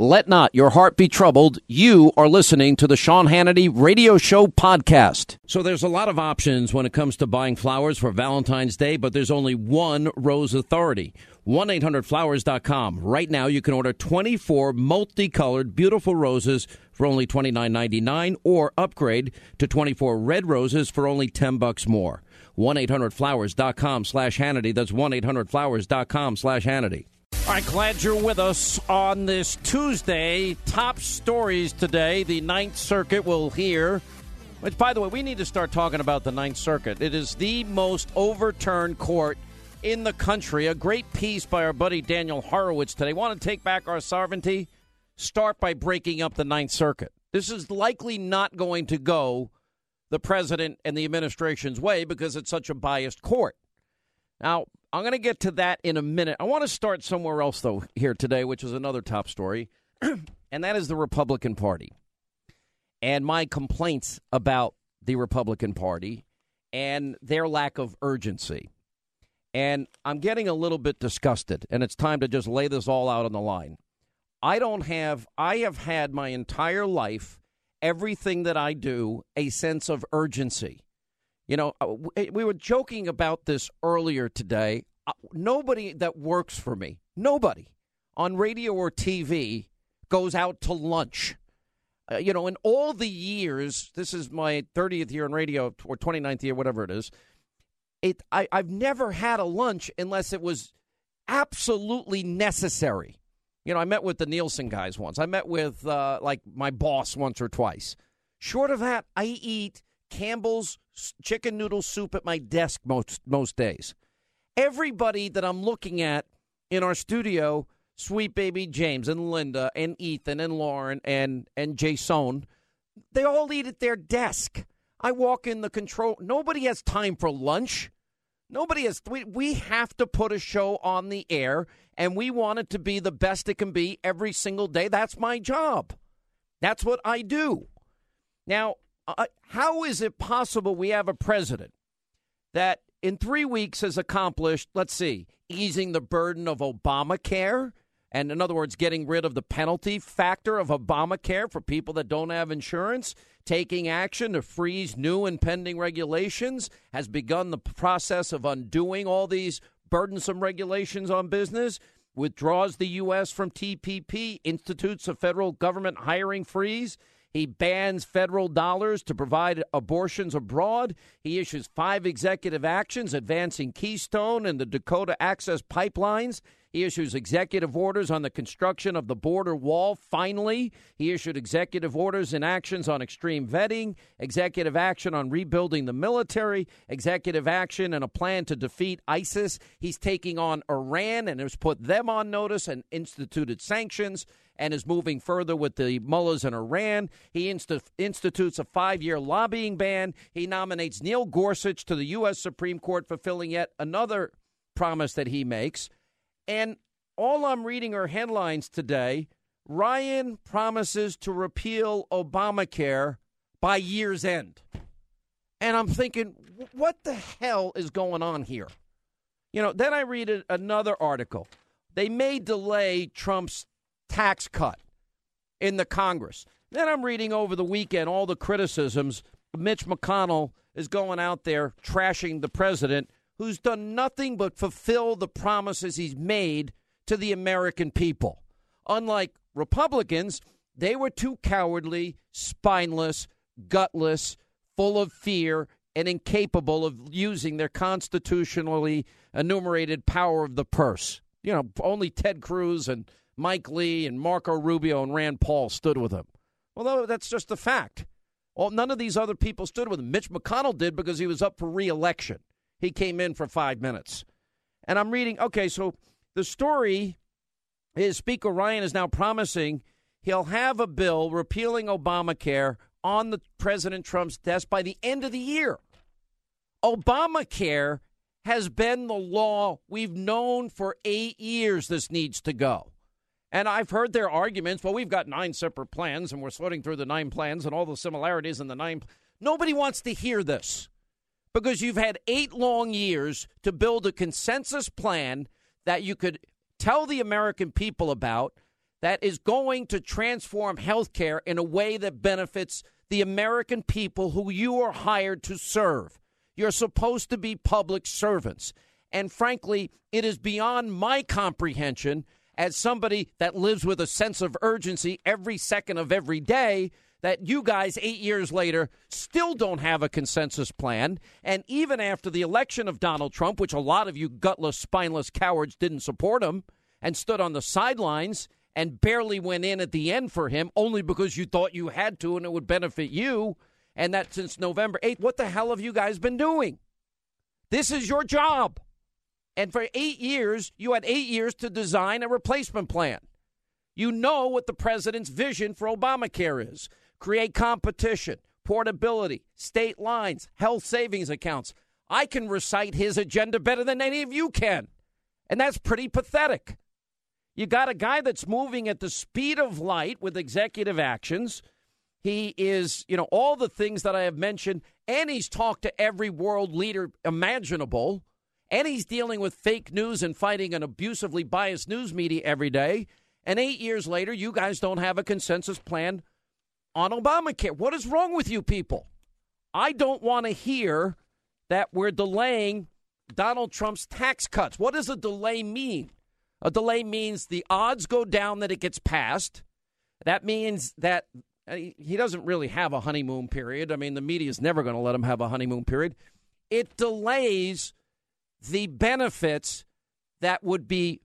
Let not your heart be troubled. You are listening to the Sean Hannity Radio Show podcast. So there's a lot of options when it comes to buying flowers for Valentine's Day, but there's only one Rose Authority. 1-800-Flowers.com. Right now, you can order 24 multicolored, beautiful roses for only $29.99 or upgrade to 24 red roses for only $10 more. 1-800-Flowers.com/Hannity. That's 1-800-Flowers.com/Hannity. All right, glad you're with us on this Tuesday. Top stories today. The Ninth Circuit will hear, which, by the way, we need to start talking about the Ninth Circuit. It is the most overturned court in the country. A great piece by our buddy Daniel Horowitz today. Want to take back our sovereignty? Start by breaking up the Ninth Circuit. This is likely not going to go the president and the administration's way because it's such a biased court. Now, I'm going to get to that in a minute. I want to start somewhere else, though, here today, which is another top story, and that is the Republican Party and my complaints about the Republican Party and their lack of urgency. And I'm getting a little bit disgusted, and it's time to just lay this all out on the line. I have had my entire life, everything that I do, a sense of urgency. You know, we were joking about this earlier today. Nobody that works for me, nobody on radio or TV goes out to lunch. In all the years, this is my 30th year in radio or 29th year, whatever it is. I've never had a lunch unless it was absolutely necessary. You know, I met with the Nielsen guys once. I met with my boss once or twice. Short of that, I eat Campbell's chicken noodle soup at my desk most days. Everybody that I'm looking at in our studio, sweet baby James and Linda and Ethan and Lauren and Jason, they all eat at their desk. I walk in the control. Nobody has time for lunch. Nobody has. We have to put a show on the air, and we want it to be the best it can be every single day. That's my job. That's what I do. Now, how is it possible we have a president that in 3 weeks has accomplished, let's see, easing the burden of Obamacare, and in other words, getting rid of the penalty factor of Obamacare for people that don't have insurance, taking action to freeze new and pending regulations, has begun the process of undoing all these burdensome regulations on business, withdraws the U.S. from TPP, institutes a federal government hiring freeze. He bans federal dollars to provide abortions abroad. He issues 5 executive actions advancing Keystone and the Dakota Access pipelines. He issues executive orders on the construction of the border wall. Finally, he issued executive orders and actions on extreme vetting, executive action on rebuilding the military, executive action and a plan to defeat ISIS. He's taking on Iran and has put them on notice and instituted sanctions, and is moving further with the mullahs in Iran. He institutes a 5-year lobbying ban. He nominates Neil Gorsuch to the U.S. Supreme Court, fulfilling yet another promise that he makes. And all I'm reading are headlines today. Ryan promises to repeal Obamacare by year's end. And I'm thinking, what the hell is going on here? You know, then I read another article. They may delay Trump's tax cut in the Congress. Then I'm reading over the weekend all the criticisms. Mitch McConnell is going out there trashing the president, who's done nothing but fulfill the promises he's made to the American people. Unlike Republicans, they were too cowardly, spineless, gutless, full of fear, and incapable of using their constitutionally enumerated power of the purse. You know, only Ted Cruz and Mike Lee and Marco Rubio and Rand Paul stood with him. Well, that's just a fact. Well, none of these other people stood with him. Mitch McConnell did because he was up for re-election. He came in for 5 minutes. And I'm reading, okay, so the story is Speaker Ryan is now promising he'll have a bill repealing Obamacare on the President Trump's desk by the end of the year. Obamacare has been the law we've known for 8 years this needs to go. And I've heard their arguments, well, we've got 9 separate plans, and we're sorting through the 9 plans and all the similarities in the 9. Nobody wants to hear this because you've had 8 long years to build a consensus plan that you could tell the American people about, that is going to transform healthcare in a way that benefits the American people who you are hired to serve. You're supposed to be public servants. And frankly, it is beyond my comprehension as somebody that lives with a sense of urgency every second of every day that you guys 8 years later still don't have a consensus plan. And even after the election of Donald Trump, which a lot of you gutless, spineless cowards didn't support him and stood on the sidelines and barely went in at the end for him only because you thought you had to and it would benefit you, and that since November 8th, what the hell have you guys been doing? This is your job. And for 8 years, you had 8 years to design a replacement plan. You know what the president's vision for Obamacare is. Create competition, portability, state lines, health savings accounts. I can recite his agenda better than any of you can. And that's pretty pathetic. You got a guy that's moving at the speed of light with executive actions. He is, all the things that I have mentioned, and he's talked to every world leader imaginable, and he's dealing with fake news and fighting an abusively biased news media every day. And 8 years later, you guys don't have a consensus plan on Obamacare. What is wrong with you people? I don't want to hear that we're delaying Donald Trump's tax cuts. What does a delay mean? A delay means the odds go down that it gets passed. That means that he doesn't really have a honeymoon period. I mean, the media is never going to let him have a honeymoon period. It delays the benefits that would be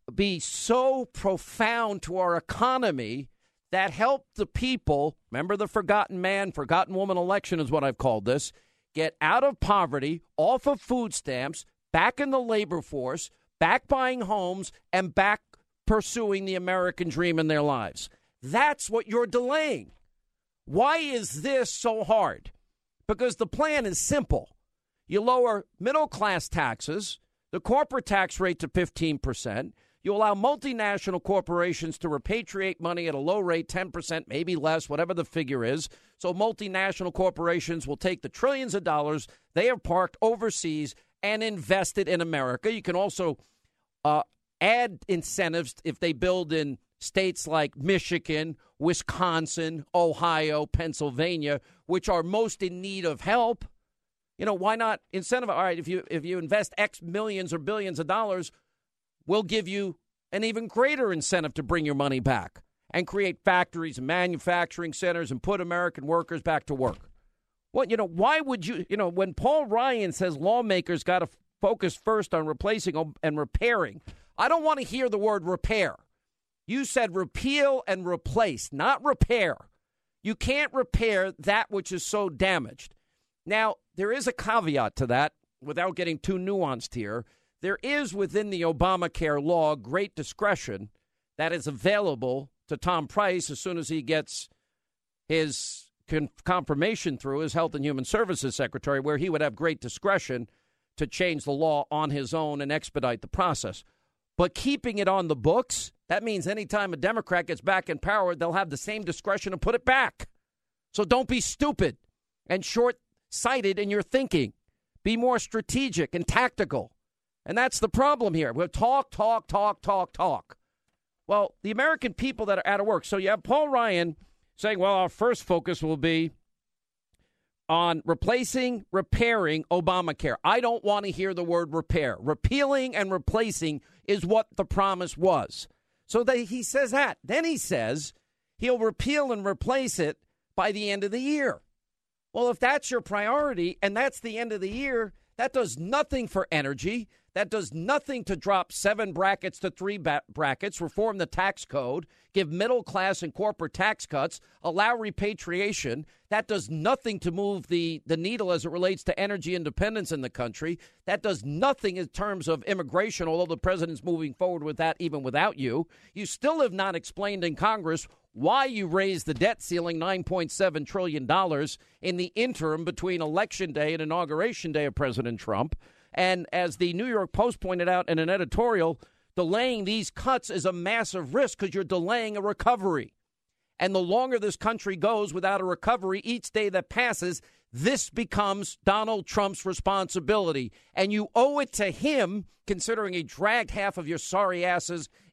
so profound to our economy that help the people, remember the forgotten man, forgotten woman election is what I've called this, get out of poverty, off of food stamps, back in the labor force, back buying homes, and back pursuing the American dream in their lives. That's what you're delaying. Why is this so hard? Because the plan is simple. You lower middle-class taxes, the corporate tax rate to 15%. You allow multinational corporations to repatriate money at a low rate, 10%, maybe less, whatever the figure is. So multinational corporations will take the trillions of dollars they have parked overseas and invest it in America. You can also add incentives if they build in states like Michigan, Wisconsin, Ohio, Pennsylvania, which are most in need of help. Why not incentivize? All right, if you invest X millions or billions of dollars, we'll give you an even greater incentive to bring your money back and create factories and manufacturing centers and put American workers back to work. Why would you, when Paul Ryan says lawmakers got to focus first on replacing and repairing, I don't want to hear the word repair. You said repeal and replace, not repair. You can't repair that which is so damaged. Now, there is a caveat to that without getting too nuanced here. There is within the Obamacare law great discretion that is available to Tom Price as soon as he gets his confirmation through as Health and Human Services Secretary, where he would have great discretion to change the law on his own and expedite the process. But keeping it on the books, that means anytime a Democrat gets back in power, they'll have the same discretion to put it back. So don't be stupid and short-sighted in your thinking. Be more strategic and tactical. And that's the problem here. We'll talk. Well, the American people that are out of work. So you have Paul Ryan saying, well, our first focus will be on repairing Obamacare. I don't want to hear the word repair. Repealing and replacing is what the promise was. So he says that. Then he says he'll repeal and replace it by the end of the year. Well, if that's your priority and that's the end of the year, that does nothing for energy. That does nothing to drop 7 brackets to 3 brackets, reform the tax code, give middle class and corporate tax cuts, allow repatriation. That does nothing to move the needle as it relates to energy independence in the country. That does nothing in terms of immigration, although the president's moving forward with that even without you. You still have not explained in Congress why you raised the debt ceiling $9.7 trillion in the interim between Election Day and Inauguration Day of President Trump. And as the New York Post pointed out in an editorial, delaying these cuts is a massive risk because you're delaying a recovery. And the longer this country goes without a recovery, each day that passes, this becomes Donald Trump's responsibility. And you owe it to him, considering he dragged half of your sorry asses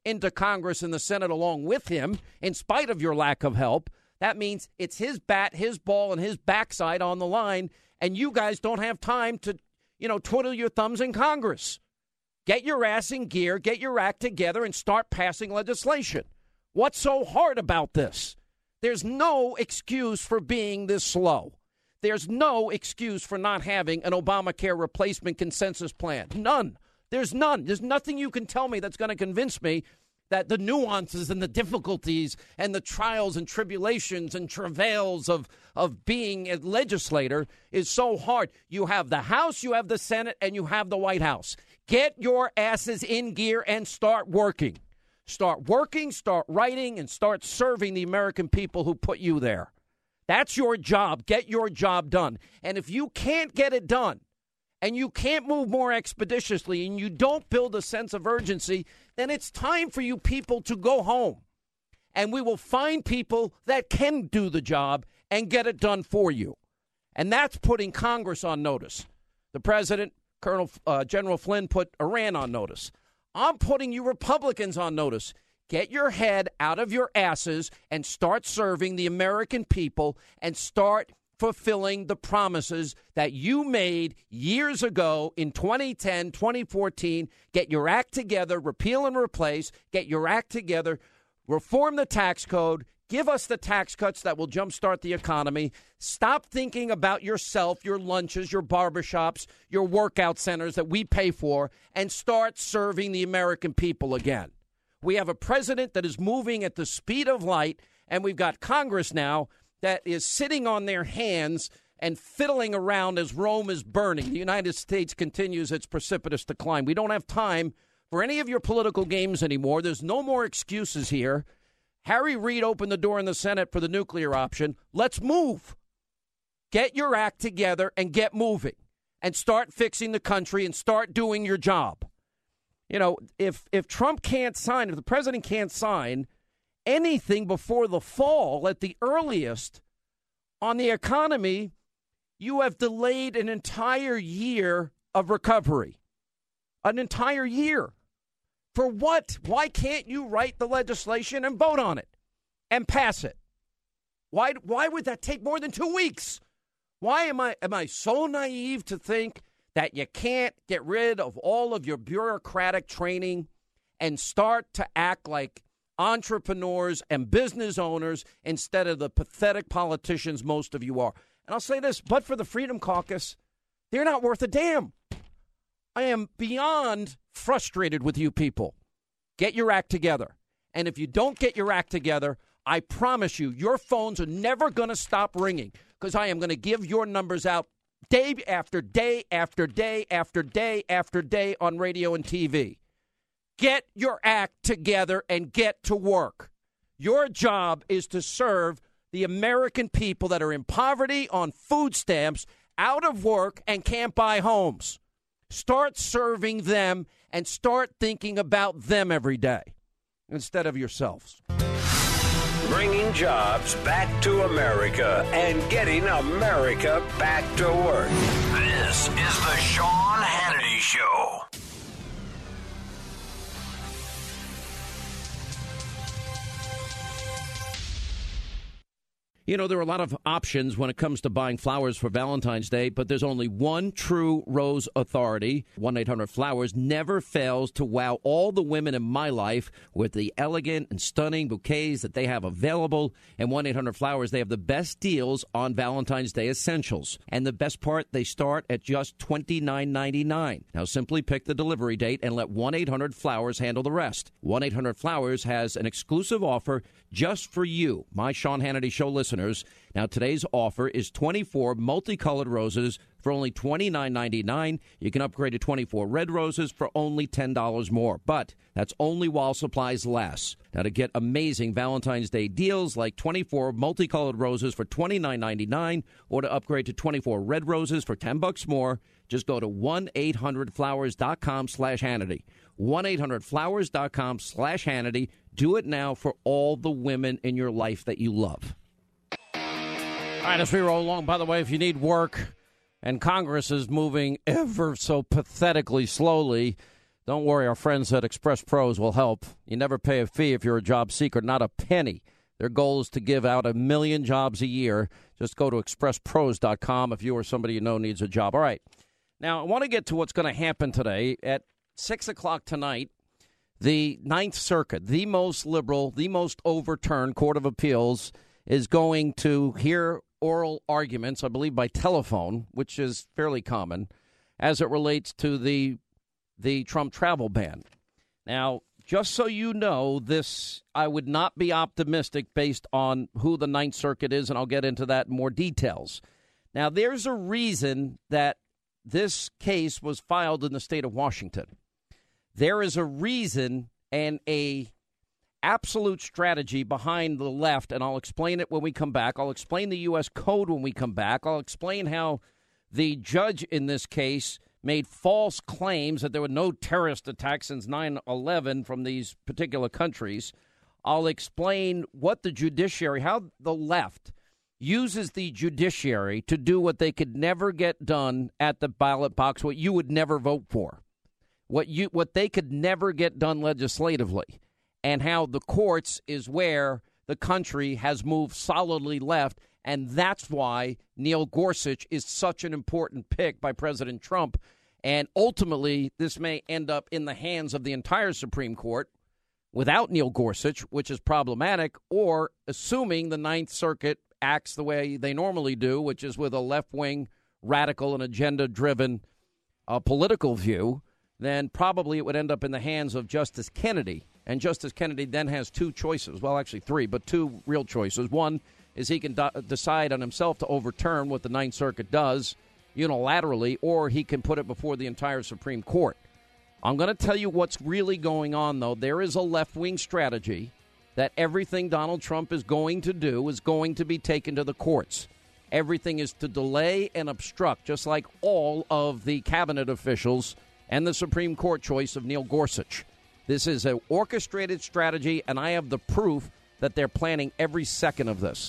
into Congress and the Senate along with him, in spite of your lack of help. That means it's his bat, his ball, and his backside on the line, and you guys don't have time to, twiddle your thumbs in Congress. Get your ass in gear, get your act together, and start passing legislation. What's so hard about this? There's no excuse for being this slow. There's no excuse for not having an Obamacare replacement consensus plan. None. There's none. There's nothing you can tell me that's going to convince me that the nuances and the difficulties and the trials and tribulations and travails of being a legislator is so hard. You have the House, you have the Senate, and you have the White House. Get your asses in gear and start working. Start working, start writing, and start serving the American people who put you there. That's your job. Get your job done. And if you can't get it done, and you can't move more expeditiously, and you don't build a sense of urgency, then it's time for you people to go home. And we will find people that can do the job and get it done for you. And that's putting Congress on notice. The president, General Flynn, put Iran on notice. I'm putting you Republicans on notice. Get your head out of your asses and start serving the American people and start fulfilling the promises that you made years ago in 2010, 2014. Get your act together, repeal and replace, get your act together, reform the tax code, give us the tax cuts that will jumpstart the economy. Stop thinking about yourself, your lunches, your barbershops, your workout centers that we pay for, and start serving the American people again. We have a president that is moving at the speed of light, and we've got Congress now that is sitting on their hands and fiddling around as Rome is burning. The United States continues its precipitous decline. We don't have time for any of your political games anymore. There's no more excuses here. Harry Reid opened the door in the Senate for the nuclear option. Let's move. Get your act together and get moving and start fixing the country and start doing your job. If Trump can't sign, if the president can't sign anything before the fall at the earliest on the economy, you have delayed an entire year of recovery. An entire year. For what? Why can't you write the legislation and vote on it and pass it? Why would that take more than 2 weeks? Why am I so naive to think that you can't get rid of all of your bureaucratic training and start to act like entrepreneurs and business owners instead of the pathetic politicians most of you are? And I'll say this, but for the Freedom Caucus, they're not worth a damn. I am beyond frustrated with you people. Get your act together. And if you don't get your act together, I promise you, your phones are never going to stop ringing because I am going to give your numbers out day after day after day after day after day on radio and TV. Get your act together and get to work. Your job is to serve the American people that are in poverty, on food stamps, out of work, and can't buy homes. Start serving them and start thinking about them every day instead of yourselves. Bringing jobs back to America and getting America back to work. This is the Sean Hannity Show. There are a lot of options when it comes to buying flowers for Valentine's Day, but there's only one true rose authority. 1-800-Flowers never fails to wow all the women in my life with the elegant and stunning bouquets that they have available. And 1-800-Flowers, they have the best deals on Valentine's Day essentials. And the best part, they start at just $29.99. Now, simply pick the delivery date and let 1-800-Flowers handle the rest. 1-800-Flowers has an exclusive offer just for you, my Sean Hannity Show listeners. Now, today's offer is 24 multicolored roses for only $29.99. You can upgrade to 24 red roses for only $10 more. But that's only while supplies last. Now, to get amazing Valentine's Day deals like 24 multicolored roses for $29.99 or to upgrade to 24 red roses for $10 more, just go to 1-800-Flowers.com/Hannity. 1-800-Flowers.com/Hannity. Do it now for all the women in your life that you love. All right, as we roll along, by the way, if you need work and Congress is moving ever so pathetically slowly, Don't worry, our friends at Express Pros will help. You never pay a fee if you're a job seeker, not a penny. Their goal is to give out 1 million jobs a year. Just go to expresspros.com if you or somebody you know needs a job. All right. Now, I want to get to what's going to happen today. At 6 o'clock tonight, the Ninth Circuit, the most liberal, the most overturned Court of Appeals, is going to hear oral arguments, I believe by telephone, which is fairly common, as it relates to the Trump travel ban. Now, just so you know, I would not be optimistic based on who the Ninth Circuit is, and I'll get into that in more details. Now, there's a reason that this case was filed in the state of Washington. There is a reason and a absolute strategy behind the left, and I'll explain it when we come back. I'll explain the U.S. Code when we come back. I'll explain how the judge in this case made false claims that there were no terrorist attacks since 9/11 from these particular countries. I'll explain what the judiciary, how the left uses the judiciary to do what they could never get done at the ballot box, what you would never vote for, what they could never get done legislatively, and how the courts is where the country has moved solidly left. And that's why Neil Gorsuch is such an important pick by President Trump. And ultimately, this may end up in the hands of the entire Supreme Court without Neil Gorsuch, which is problematic, or assuming the Ninth Circuit acts the way they normally do, which is with a left-wing, radical, and agenda-driven political view, then probably it would end up in the hands of Justice Kennedy. And Justice Kennedy then has two choices. Well, actually three, but two real choices. One is he can decide on himself to overturn what the Ninth Circuit does unilaterally, or he can put it before the entire Supreme Court. I'm going to tell you what's really going on, though. There is a left-wing strategy that everything Donald Trump is going to do is going to be taken to the courts. Everything is to delay and obstruct, just like all of the cabinet officials and the Supreme Court choice of Neil Gorsuch. This is an orchestrated strategy, and I have the proof that they're planning every second of this.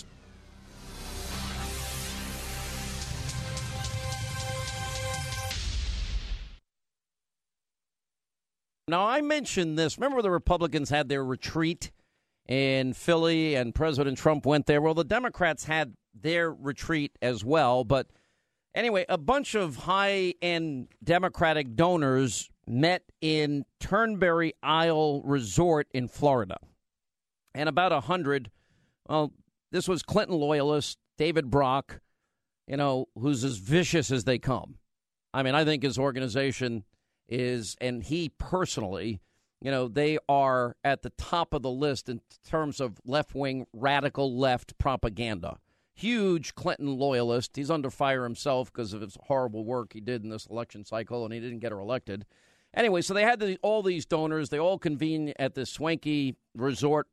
Now, I mentioned this. Remember the Republicans had their retreat in Philly and President Trump went there? Well, the Democrats had their retreat as well. But anyway, a bunch of high-end Democratic donors met in Turnberry Isle Resort in Florida. And about 100, well, this was Clinton loyalist, David Brock, who's as vicious as they come. I mean, I think his organization is, and he personally, they are at the top of the list in terms of left-wing, radical left propaganda. Huge Clinton loyalist. He's under fire himself because of his horrible work he did in this election cycle, and he didn't get her elected. Anyway, so they had all these donors. They all convened at this swanky resort.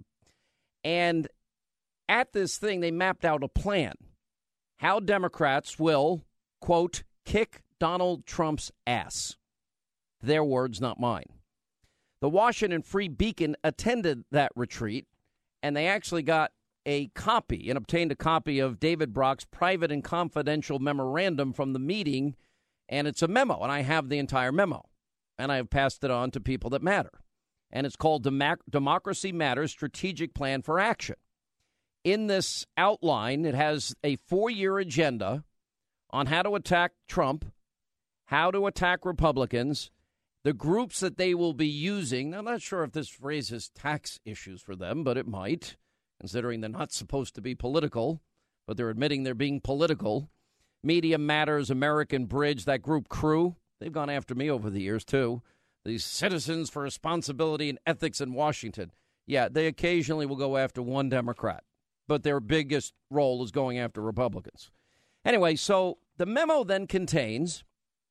And at this thing, they mapped out a plan. How Democrats will, quote, kick Donald Trump's ass. Their words, not mine. The Washington Free Beacon attended that retreat, and they actually got a copy and obtained a copy of David Brock's private and confidential memorandum from the meeting, and it's a memo, and I have the entire memo, and I have passed it on to people that matter. And it's called Democracy Matters Strategic Plan for Action. In this outline, it has a 4-year agenda on how to attack Trump, how to attack Republicans, the groups that they will be using. Now, I'm not sure if this raises tax issues for them, but it might, considering they're not supposed to be political, but they're admitting they're being political. Media Matters, American Bridge, that group Crew, they've gone after me over the years, too. These Citizens for Responsibility and Ethics in Washington. Yeah, they occasionally will go after one Democrat, but their biggest role is going after Republicans. Anyway, so the memo then contains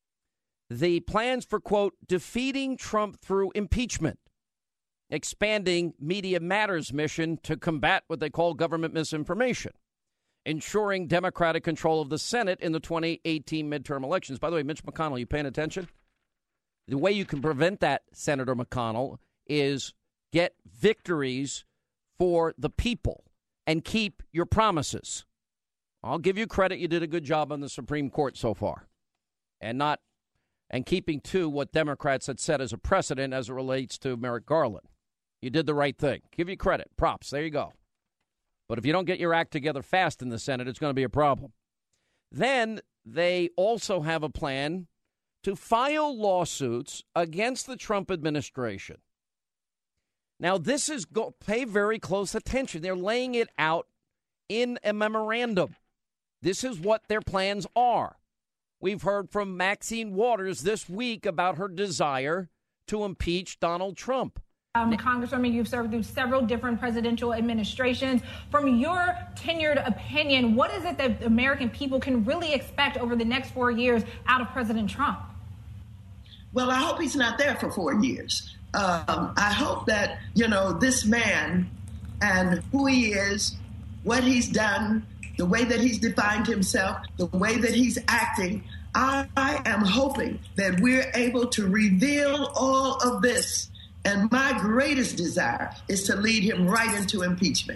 the plans for, quote, defeating Trump through impeachment, expanding Media Matters' mission to combat what they call government misinformation, ensuring Democratic control of the Senate in the 2018 midterm elections. By the way, Mitch McConnell, you paying attention? The way you can prevent that, Senator McConnell, is get victories for the people and keep your promises. I'll give you credit. You did a good job on the Supreme Court so far and not and keeping to what Democrats had set as a precedent as it relates to Merrick Garland. You did the right thing. Give you credit. Props. There you go. But if you don't get your act together fast in the Senate, it's going to be a problem. Then they also have a plan to file lawsuits against the Trump administration. Now, this is pay very close attention. They're laying it out in a memorandum. This is what their plans are. We've heard from Maxine Waters this week about her desire to impeach Donald Trump. Congresswoman, you've served through several different presidential administrations. From your tenured opinion, what is it that the American people can really expect over the next 4 years out of President Trump? Well, I hope he's not there for 4 years. I hope that, this man and who he is, what he's done, the way that he's defined himself, the way that he's acting, I am hoping that we're able to reveal all of this. And my greatest desire is to lead him right into impeachment.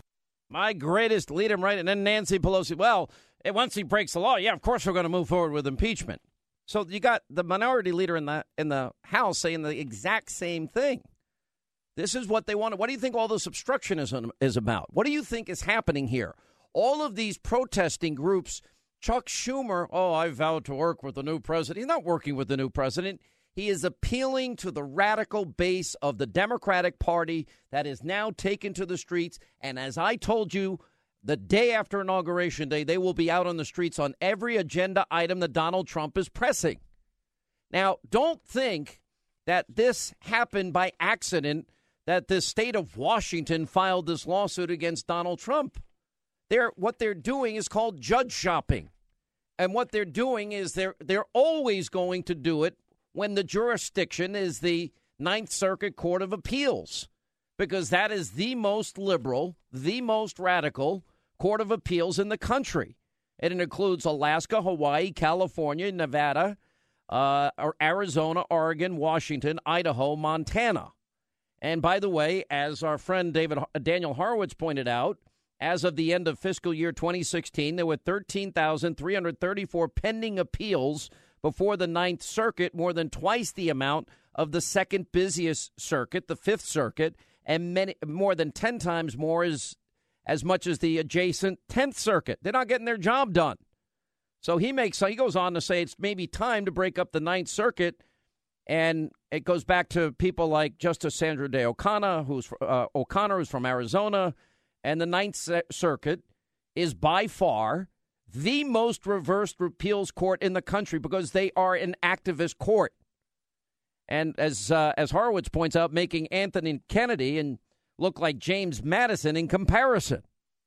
My greatest, lead him right. And then Nancy Pelosi, well, once he breaks the law, yeah, of course we're going to move forward with impeachment. So you got the minority leader in the House saying the exact same thing. This is what they want. What do you think all this obstructionism is about? What do you think is happening here? All of these protesting groups, Chuck Schumer, I vowed to work with the new president. He's not working with the new president. He is appealing to the radical base of the Democratic Party that is now taken to the streets. And as I told you, the day after Inauguration Day, they will be out on the streets on every agenda item that Donald Trump is pressing. Now, don't think that this happened by accident, that the state of Washington filed this lawsuit against Donald Trump. What they're doing is called judge shopping. And what they're doing is they're always going to do it when the jurisdiction is the Ninth Circuit Court of Appeals, because that is the most liberal, the most radical court of appeals in the country. And it includes Alaska, Hawaii, California, Nevada, Arizona, Oregon, Washington, Idaho, Montana. And by the way, as our friend Daniel Horowitz pointed out, as of the end of fiscal year 2016, there were 13,334 pending appeals before the Ninth Circuit, more than twice the amount of the second busiest circuit, the Fifth Circuit, and more than 10 times more as much as the adjacent 10th Circuit. They're not getting their job done. So he goes on to say it's maybe time to break up the Ninth Circuit, and it goes back to people like Justice Sandra Day O'Connor, who's from Arizona, and the Ninth Circuit is by far the most reversed appeals court in the country because they are an activist court. And as Horowitz points out, making Anthony Kennedy and look like James Madison in comparison.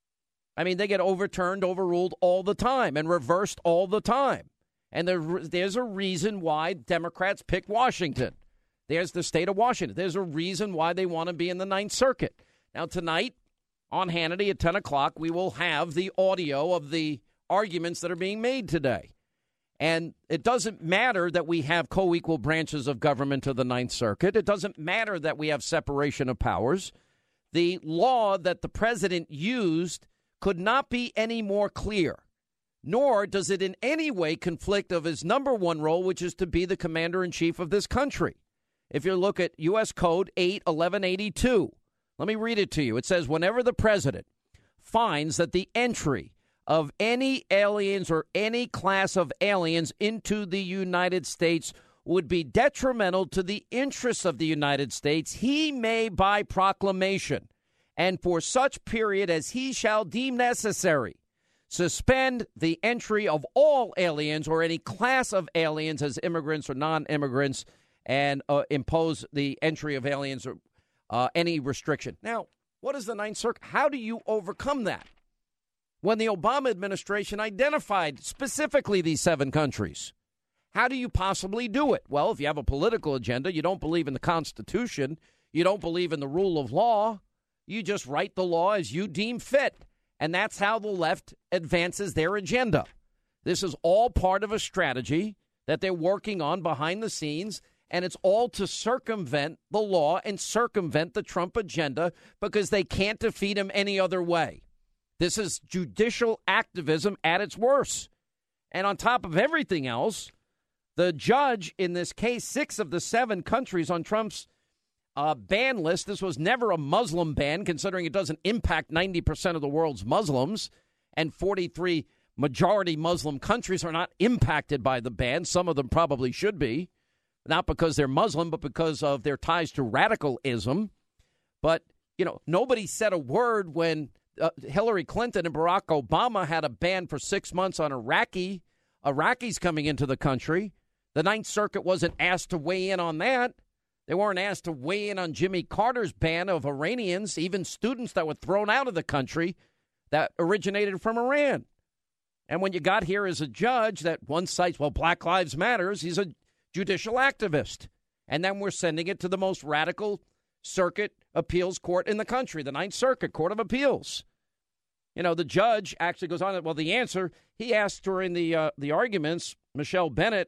I mean, they get overturned, overruled all the time and reversed all the time. And there's a reason why Democrats picked Washington. There's the state of Washington. There's a reason why they want to be in the Ninth Circuit. Now, tonight on Hannity at 10 o'clock, we will have the audio of the arguments that are being made today. And it doesn't matter that we have co-equal branches of government to the Ninth Circuit. It doesn't matter that we have separation of powers. The law that the president used could not be any more clear, nor does it in any way conflict of his number one role, which is to be the commander-in-chief of this country. If you look at U.S. Code 8-1182, let me read it to you. It says, whenever the president finds that the entry of any aliens or any class of aliens into the United States would be detrimental to the interests of the United States, he may, by proclamation, and for such period as he shall deem necessary, suspend the entry of all aliens or any class of aliens as immigrants or non-immigrants and impose the entry of aliens or any restriction. Now, what is the Ninth Circuit? How do you overcome that? When the Obama administration identified specifically these 7 countries, how do you possibly do it? Well, if you have a political agenda, you don't believe in the Constitution, you don't believe in the rule of law, you just write the law as you deem fit. And that's how the left advances their agenda. This is all part of a strategy that they're working on behind the scenes, and it's all to circumvent the law and circumvent the Trump agenda because they can't defeat him any other way. This is judicial activism at its worst. And on top of everything else, The judge in this case, 6 of the 7 countries on Trump's ban list, this was never a Muslim ban, considering it doesn't impact 90% of the world's Muslims, and 43 majority Muslim countries are not impacted by the ban. Some of them probably should be, not because they're Muslim, but because of their ties to radicalism. But, you know, nobody said a word when Hillary Clinton and Barack Obama had a ban for 6 months on Iraqis coming into the country. The Ninth Circuit wasn't asked to weigh in on that. They weren't asked to weigh in on Jimmy Carter's ban of Iranians, even students that were thrown out of the country that originated from Iran. And when you got here as a judge that one cites, well, Black Lives Matters, he's a judicial activist. And then we're sending it to the most radical circuit appeals court in the country, the Ninth Circuit Court of Appeals. You know, the judge actually goes on, well, the answer, he asked during the arguments, Michelle Bennett,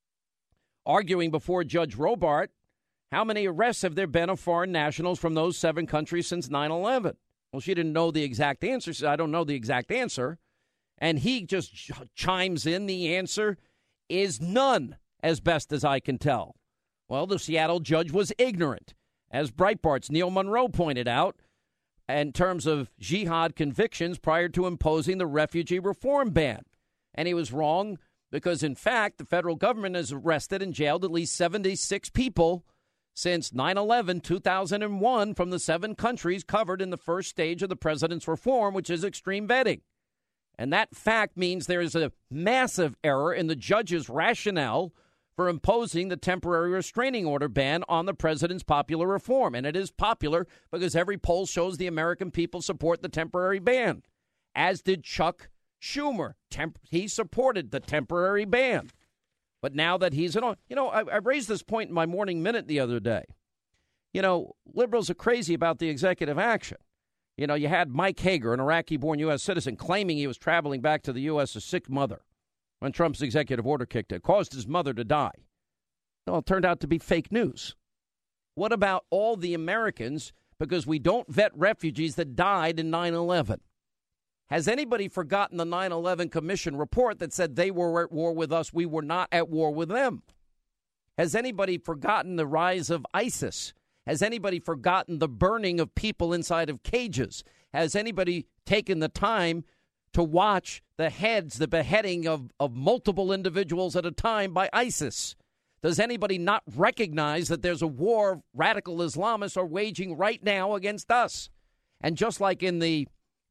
arguing before Judge Robart, how many arrests have there been of foreign nationals from those 7 countries since 9/11? Well, she didn't know the exact answer. She said, I don't know the exact answer. And he just chimes in, the answer is none, as best as I can tell. Well, the Seattle judge was ignorant. As Breitbart's Neil Monroe pointed out, in terms of jihad convictions prior to imposing the refugee reform ban. And he was wrong because, in fact, the federal government has arrested and jailed at least 76 people since 9/11, 2001, from the 7 countries covered in the first stage of the president's reform, which is extreme vetting. And that fact means there is a massive error in the judge's rationale for imposing the temporary restraining order ban on the president's popular reform. And it is popular because every poll shows the American people support the temporary ban, as did Chuck Schumer. He supported the temporary ban. But now that he's in on, you know, I raised this point in my morning minute the other day. You know, liberals are crazy about the executive action. You know, you had Mike Hager, an Iraqi-born U.S. citizen, claiming he was traveling back to the U.S. a sick mother when Trump's executive order kicked in, caused his mother to die. Well, it turned out to be fake news. What about all the Americans, because we don't vet refugees that died in 9/11? Has anybody forgotten the 9/11 Commission report that said they were at war with us? We were not at war with them. Has anybody forgotten the rise of ISIS? Has anybody forgotten the burning of people inside of cages? Has anybody taken the time to watch the beheading of multiple individuals at a time by ISIS? Does anybody not recognize that there's a war radical Islamists are waging right now against us? And just like in the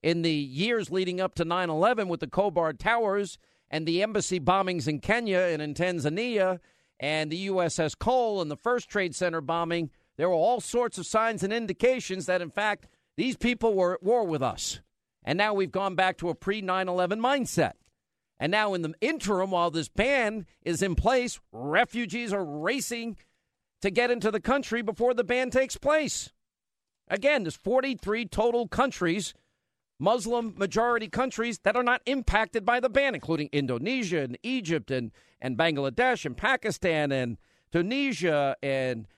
years leading up to 9/11 with the Khobar Towers and the embassy bombings in Kenya and in Tanzania and the USS Cole and the First Trade Center bombing, there were all sorts of signs and indications that, in fact, these people were at war with us. And now we've gone back to a pre-9/11 mindset. And now in the interim, while this ban is in place, refugees are racing to get into the country before the ban takes place. Again, there's 43 total countries, Muslim majority countries, that are not impacted by the ban, including Indonesia and Egypt and Bangladesh and Pakistan and Tunisia and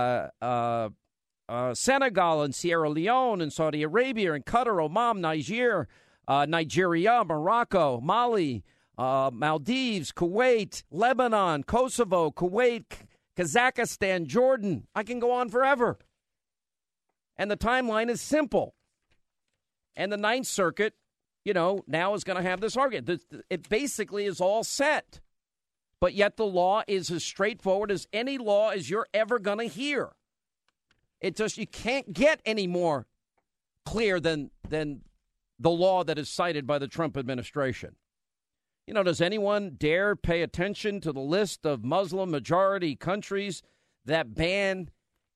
Senegal and Sierra Leone and Saudi Arabia and Qatar, Oman, Nigeria, Morocco, Mali, Maldives, Kuwait, Lebanon, Kosovo, Kuwait, Kazakhstan, Jordan. I can go on forever. And the timeline is simple. And the Ninth Circuit, you know, now is going to have this argument. It basically is all set. But yet the law is as straightforward as any law as you're ever going to hear. It just, you can't get any more clear than the law that is cited by the Trump administration. You know, does anyone dare pay attention to the list of Muslim majority countries that ban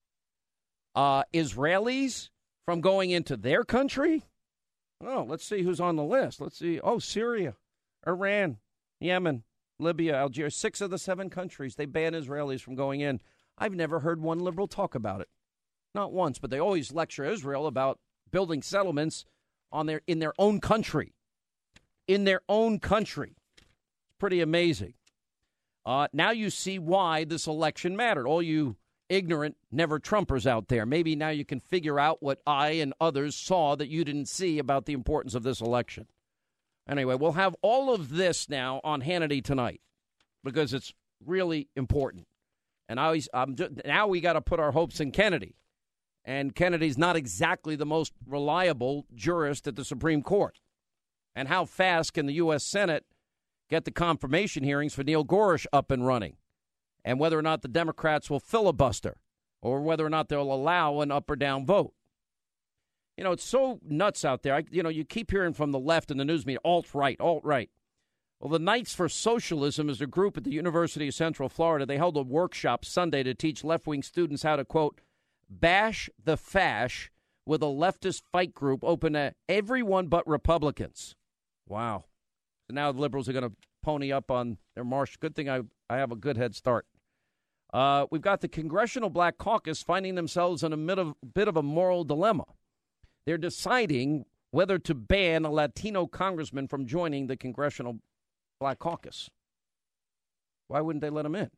Israelis from going into their country? Oh, let's see who's on the list. Let's see. Oh, Syria, Iran, Yemen, Libya, Algeria. 6 of the 7 countries, they ban Israelis from going in. I've never heard one liberal talk about it. Not once, but they always lecture Israel about building settlements in their own country. In their own country. It's pretty amazing. Now you see why this election mattered. All you ignorant never-Trumpers out there. Maybe now you can figure out what I and others saw that you didn't see about the importance of this election. Anyway, we'll have all of this now on Hannity tonight because it's really important. And now we got to put our hopes in Kennedy. And Kennedy's not exactly the most reliable jurist at the Supreme Court. And how fast can the U.S. Senate get the confirmation hearings for Neil Gorsuch up and running? And whether or not the Democrats will filibuster or whether or not they'll allow an up or down vote. You know, it's so nuts out there. You keep hearing from the left in the news media, alt-right. Well, the Knights for Socialism is a group at the University of Central Florida. They held a workshop Sunday to teach left-wing students how to, quote, bash the fash with a leftist fight group open to everyone but Republicans. Wow. So now the liberals are going to pony up on their march. Good thing I have a good head start. We've got the Congressional Black Caucus finding themselves in a bit of a moral dilemma. They're deciding whether to ban a Latino congressman from joining the Congressional Black Caucus. Why wouldn't they let him in?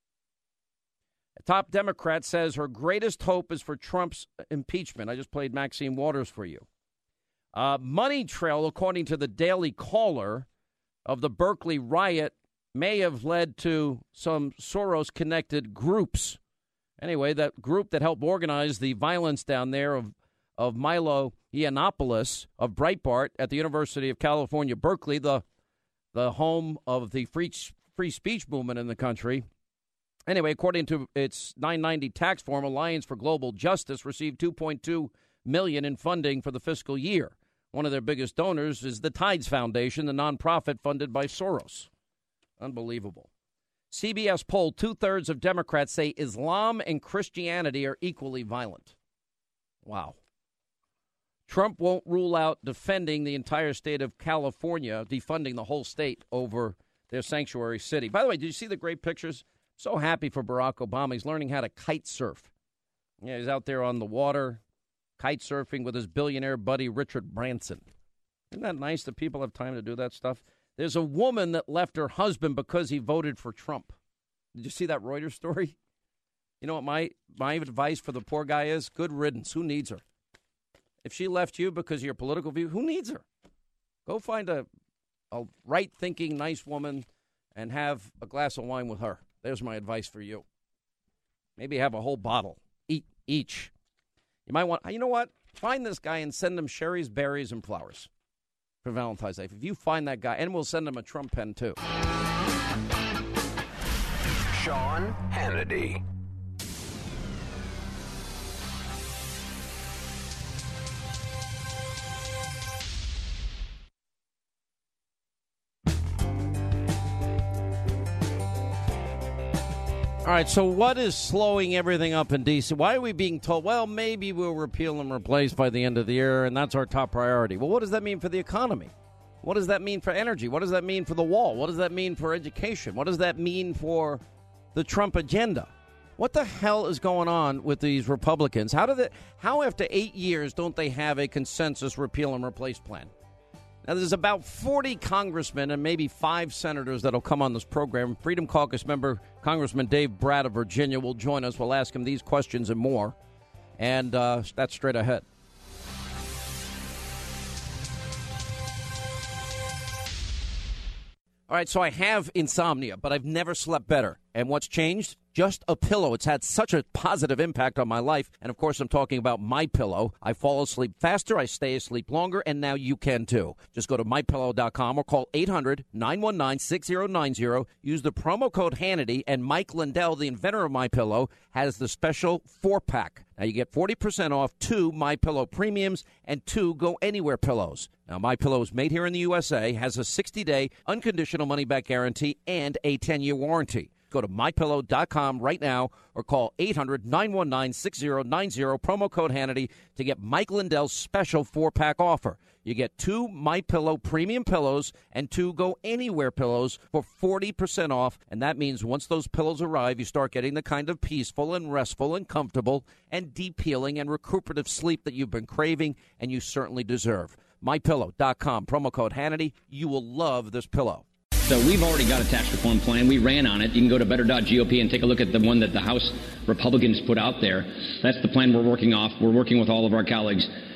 A top Democrat says her greatest hope is for Trump's impeachment. I just played Maxine Waters for you. Money trail, according to the Daily Caller, of the Berkeley riot may have led to some Soros-connected groups. Anyway, that group that helped organize the violence down there of Milo Yiannopoulos of Breitbart at the University of California, Berkeley, the home of the free speech movement in the country. Anyway, according to its 990 tax form, Alliance for Global Justice received $2.2 million in funding for the fiscal year. One of their biggest donors is the Tides Foundation, the nonprofit funded by Soros. Unbelievable. CBS poll, 2/3 of Democrats say Islam and Christianity are equally violent. Wow. Trump won't rule out defending the entire state of California, defunding the whole state over their sanctuary city. By the way, did you see the great pictures? So happy for Barack Obama. He's learning how to kite surf. Yeah, he's out there on the water, kite surfing with his billionaire buddy, Richard Branson. Isn't that nice that people have time to do that stuff? There's a woman that left her husband because he voted for Trump. Did you see that Reuters story? You know what my advice for the poor guy is? Good riddance. Who needs her? If she left you because of your political view, who needs her? Go find a right-thinking, nice woman and have a glass of wine with her. There's my advice for you. Maybe have a whole bottle each. You might want, you know what? Find this guy and send him cherries, berries, and flowers for Valentine's Day. If you find that guy, and we'll send him a Trump pen, too. Sean Hannity. All right, so what is slowing everything up in D.C.? Why are we being told, well, maybe we'll repeal and replace by the end of the year, and that's our top priority? Well, what does that mean for the economy? What does that mean for energy? What does that mean for the wall? What does that mean for education? What does that mean for the Trump agenda? What the hell is going on with these Republicans? How after 8 years don't they have a consensus repeal and replace plan? Now, there's about 40 congressmen and maybe 5 senators that will come on this program. Freedom Caucus member Congressman Dave Bratt of Virginia will join us. We'll ask him these questions and more. And that's straight ahead. All right, so I have insomnia, but I've never slept better. And what's changed? Just a pillow. It's had such a positive impact on my life. And, of course, I'm talking about MyPillow. I fall asleep faster, I stay asleep longer, and now you can, too. Just go to MyPillow.com or call 800-919-6090. Use the promo code Hannity, and Mike Lindell, the inventor of MyPillow, has the special 4-pack. Now, you get 40% off 2 MyPillow Premiums and 2 Go Anywhere pillows. Now, MyPillow is made here in the USA, has a 60-day unconditional money-back guarantee, and a 10-year warranty. Go to MyPillow.com right now or call 800-919-6090, promo code Hannity, to get Mike Lindell's special 4-pack offer. You get 2 MyPillow premium pillows and 2 Go Anywhere pillows for 40% off, and that means once those pillows arrive, you start getting the kind of peaceful and restful and comfortable and deep healing and recuperative sleep that you've been craving and you certainly deserve. MyPillow.com, promo code Hannity. You will love this pillow. So we've already got a tax reform plan. We ran on it. You can go to better.gop and take a look at the one that the House Republicans put out there. That's the plan we're working off. We're working with all of our colleagues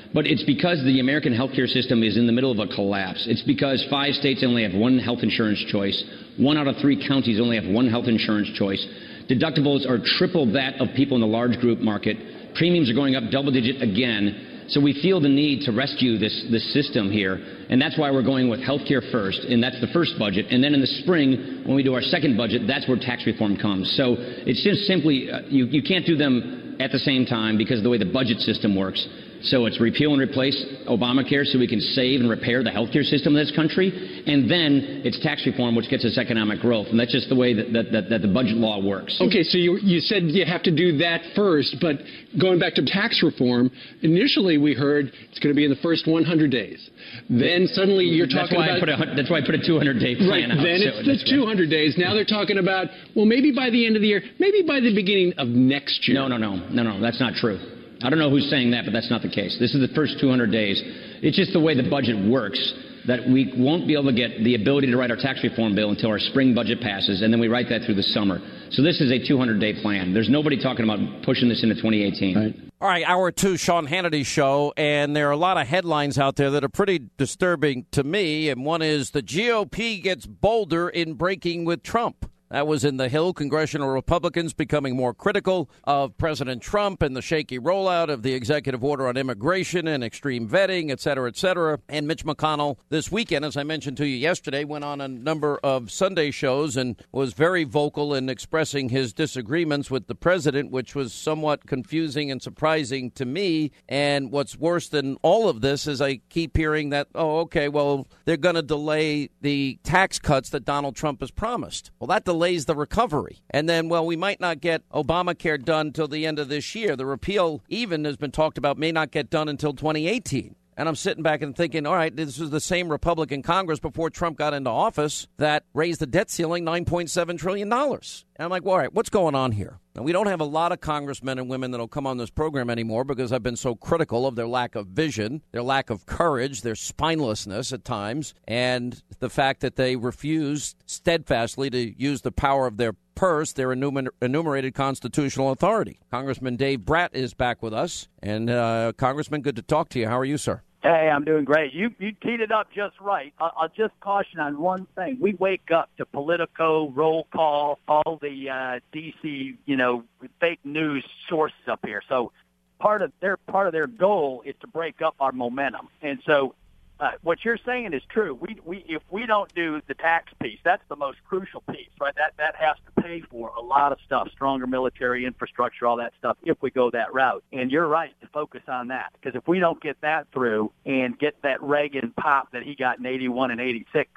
But it's because the American healthcare system is in the middle of a collapse. It's because 5 states only have one health insurance choice. 1 out of 3 counties only have one health insurance choice. Deductibles are triple that of people in the large group market. Premiums are going up double-digit again. So we feel the need to rescue this system here, and that's why we're going with health care first, and that's the first budget. And then in the spring, when we do our second budget, that's where tax reform comes. So it's just simply, you can't do them at the same time because of the way the budget system works. So it's repeal and replace Obamacare so we can save and repair the healthcare system of this country. And then it's tax reform, which gets us economic growth. And that's just the way that the budget law works. Okay, so you said you have to do that first. But going back to tax reform, initially we heard it's going to be in the first 100 days. Then suddenly you're talking that's why I put a 200-day plan out. Then it's the 200 days. Now they're talking about, well, maybe by the end of the year, maybe by the beginning of next year. No, that's not true. I don't know who's saying that, but that's not the case. This is the first 200 days. It's just the way the budget works that we won't be able to get the ability to write our tax reform bill until our spring budget passes, and then we write that through the summer. So this is a 200-day plan. There's nobody talking about pushing this into 2018. Right. All right, hour 2, Sean Hannity Show, and there are a lot of headlines out there that are pretty disturbing to me, and one is the GOP gets bolder in breaking with Trump. That was in the Hill. Congressional Republicans becoming more critical of President Trump and the shaky rollout of the executive order on immigration and extreme vetting, et cetera, et cetera. And Mitch McConnell this weekend, as I mentioned to you yesterday, went on a number of Sunday shows and was very vocal in expressing his disagreements with the president, which was somewhat confusing and surprising to me. And what's worse than all of this is I keep hearing that, they're going to delay the tax cuts that Donald Trump has promised. Well, that delays the recovery. And then, we might not get Obamacare done till the end of this year. The repeal even has been talked about may not get done until 2018. And I'm sitting back and thinking, all right, this was the same Republican Congress before Trump got into office that raised the debt ceiling $9.7 trillion. And I'm like, well, all right, what's going on here? Now, we don't have a lot of congressmen and women that will come on this program anymore because I've been so critical of their lack of vision, their lack of courage, their spinelessness at times, and the fact that they refuse steadfastly to use the power of their purse, their enumerated constitutional authority. Congressman Dave Brat is back with us. And, Congressman, good to talk to you. How are you, sir? Hey, I'm doing great. You teed it up just right. I'll just caution on one thing. We wake up to Politico, roll call, all the D.C., fake news sources up here. So part of their goal is to break up our momentum. And so what you're saying is true. If we don't do the tax piece, that's the most crucial piece, right? That has to pay for a lot of stuff, stronger military infrastructure, all that stuff, if we go that route. And you're right to focus on that, because if we don't get that through and get that Reagan pop that he got in 81 and 86,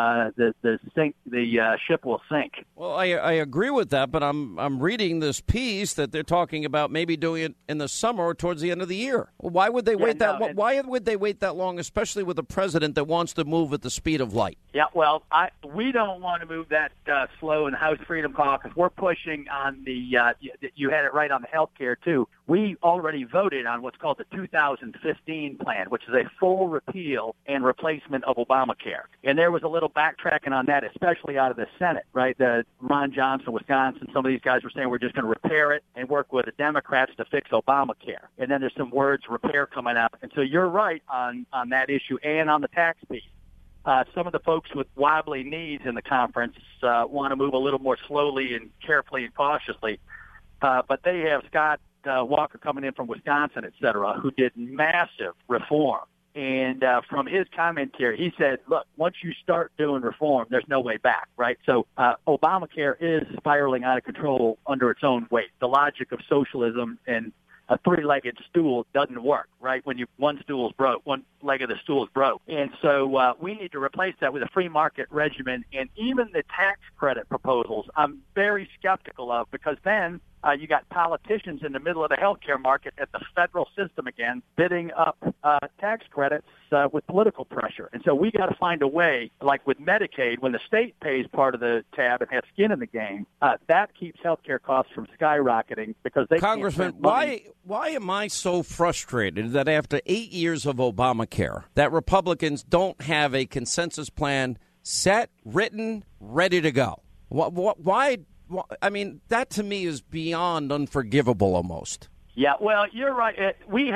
the ship will sink. Well, I agree with that, but I'm reading this piece that they're talking about maybe doing it in the summer or towards the end of the year. Well, why would they wait that long? Why would they wait that long, especially with a president that wants to move at the speed of light? Yeah, well, we don't want to move that slow in the House Freedom Caucus. We're pushing on the you had it right on the health care, too. We already voted on what's called the 2015 plan, which is a full repeal and replacement of Obamacare. And there was a little backtracking on that, especially out of the Senate, right? Ron Johnson, Wisconsin, some of these guys were saying we're just going to repair it and work with the Democrats to fix Obamacare. And then there's some words repair coming out. And so you're right on that issue and on the tax piece. Some of the folks with wobbly knees in the conference want to move a little more slowly and carefully and cautiously. But they have Scott Walker coming in from Wisconsin, et cetera, who did massive reform. And from his commentary, he said, look, once you start doing reform, there's no way back, right? So Obamacare is spiraling out of control under its own weight. The logic of socialism and a three-legged stool doesn't work, right? When one stool is broke, one leg of the stool is broke. And so we need to replace that with a free market regimen. And even the tax credit proposals, I'm very skeptical of, because then you got politicians in the middle of the healthcare market at the federal system again, bidding up tax credits with political pressure. And so we got to find a way, like with Medicaid, when the state pays part of the tab and has skin in the game, that keeps healthcare costs from skyrocketing because they Congressman, can't spend money. Why am I so frustrated that after 8 years of Obamacare, that Republicans don't have a consensus plan set, written, ready to go? Why? I mean, that to me is beyond unforgivable almost. Yeah, well, you're right. We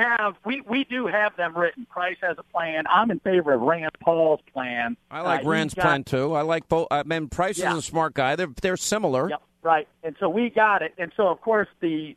do have them written. Price has a plan. I'm in favor of Rand Paul's plan. I like Rand's plan too. I like both. I mean, Price is a smart guy. They're similar. Yep, right. And so we got it. And so of course the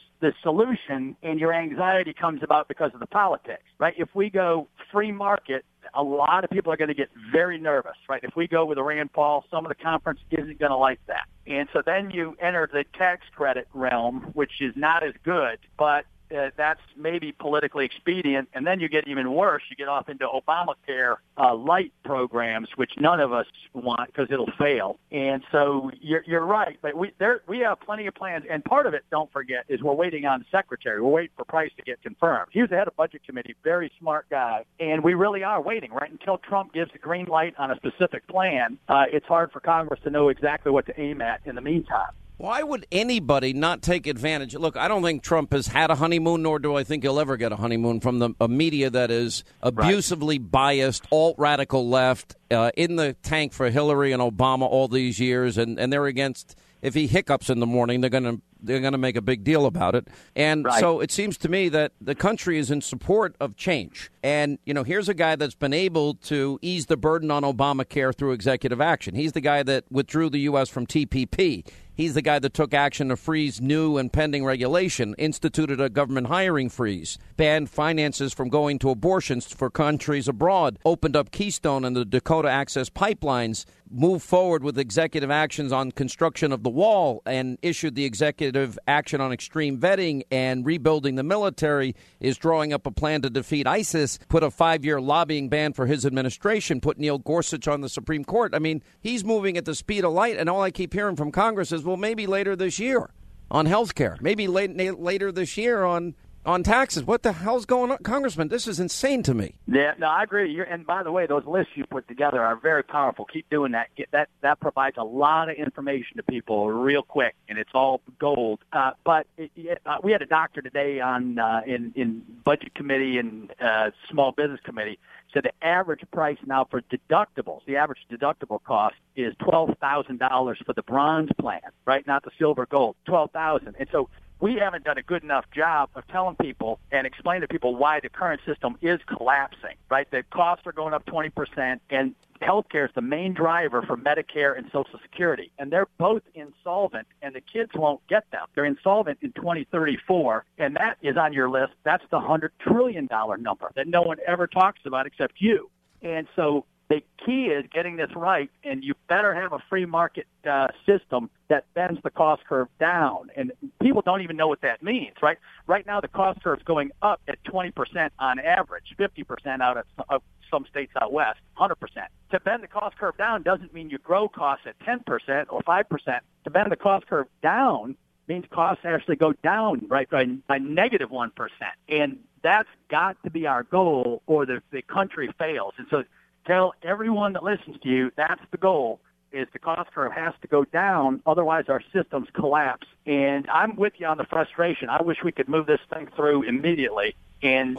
solution and your anxiety comes about because of the politics, right? If we go free market, a lot of people are going to get very nervous, right? If we go with a Rand Paul, some of the conference isn't going to like that. And so then you enter the tax credit realm, which is not as good, but that's maybe politically expedient. And then you get even worse. You get off into Obamacare light programs, which none of us want because it'll fail. And so you're right. But we have plenty of plans. And part of it, don't forget, is we're waiting on the secretary. We're waiting for Price to get confirmed. He was the head of budget committee, very smart guy. And we really are waiting, right? Until Trump gives the green light on a specific plan, it's hard for Congress to know exactly what to aim at in the meantime. Why would anybody not take advantage? Look, I don't think Trump has had a honeymoon, nor do I think he'll ever get a honeymoon from a media that is abusively biased, alt-radical left, in the tank for Hillary and Obama all these years, and they're against. If he hiccups in the morning, they're going to make a big deal about it. And so it seems to me that the country is in support of change. And, here's a guy that's been able to ease the burden on Obamacare through executive action. He's the guy that withdrew the U.S. from TPP. He's the guy that took action to freeze new and pending regulation, instituted a government hiring freeze, banned finances from going to abortions for countries abroad, opened up Keystone and the Dakota Access pipelines, moved forward with executive actions on construction of the wall, and issued the executive action on extreme vetting and rebuilding the military, is drawing up a plan to defeat ISIS, put a 5-year lobbying ban for his administration, put Neil Gorsuch on the Supreme Court. I mean, he's moving at the speed of light, and all I keep hearing from Congress is, well, maybe later this year on health care, maybe later this year on taxes. What the hell's going on? Congressman, this is insane to me. Yeah, no, I agree. And by the way, those lists you put together are very powerful. Keep doing that. That provides a lot of information to people real quick, and it's all gold. But we had a doctor today on in Budget Committee and Small Business Committee. So the average price now for deductibles, the average deductible cost is $12,000 for the bronze plan, right? Not the silver gold, $12,000. And so we haven't done a good enough job of telling people and explaining to people why the current system is collapsing, right? The costs are going up 20%, and healthcare is the main driver for Medicare and Social Security. And they're both insolvent, and the kids won't get them. They're insolvent in 2034, and that is on your list. That's the $100 trillion number that no one ever talks about except you. And so the key is getting this right, and you better have a free market system that bends the cost curve down. And people don't even know what that means, right? Right now, the cost curve is going up at 20% on average, 50% out of some states out west, 100%. To bend the cost curve down doesn't mean you grow costs at 10% or 5%. To bend the cost curve down means costs actually go down, right, by negative 1%. And that's got to be our goal, or the country fails. And so tell everyone that listens to you, that's the goal, is the cost curve has to go down. Otherwise, our systems collapse. And I'm with you on the frustration. I wish we could move this thing through immediately. And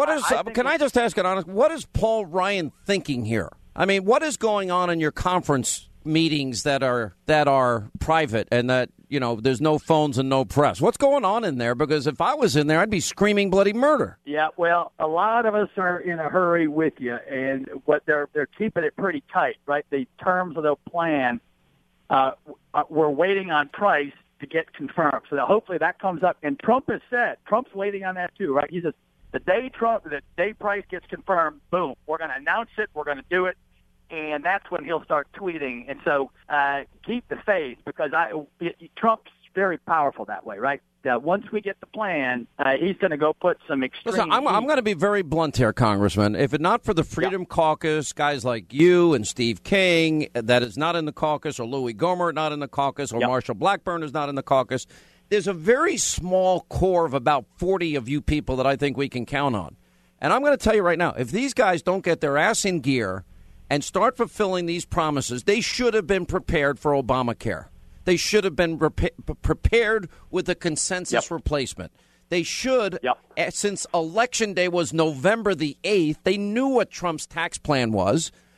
can I just ask it honest? What is Paul Ryan thinking here? I mean, what is going on in your conference meetings that are private and that, there's no phones and no press? What's going on in there? Because if I was in there, I'd be screaming bloody murder. Yeah, well, a lot of us are in a hurry with you, and what they're keeping it pretty tight, right? The terms of the plan, we're waiting on Price to get confirmed. So that hopefully that comes up. And Trump has said, Trump's waiting on that too, right? He says, the day Price gets confirmed, boom, we're going to announce it, we're going to do it. And that's when he'll start tweeting. And so keep the faith, because Trump's very powerful that way, right? Once we get the plan, he's going to go put some extreme... Listen, I'm going to be very blunt here, Congressman. If it not for the Freedom Caucus, guys like you and Steve King, that is not in the caucus, or Louis Gohmert not in the caucus, or Marshall Blackburn is not in the caucus, there's a very small core of about 40 of you people that I think we can count on. And I'm going to tell you right now, if these guys don't get their ass in gear and start fulfilling these promises, they should have been prepared for Obamacare. They should have been prepared with a consensus replacement. They should, since Election Day was November the 8th, they knew what Trump's tax plan was.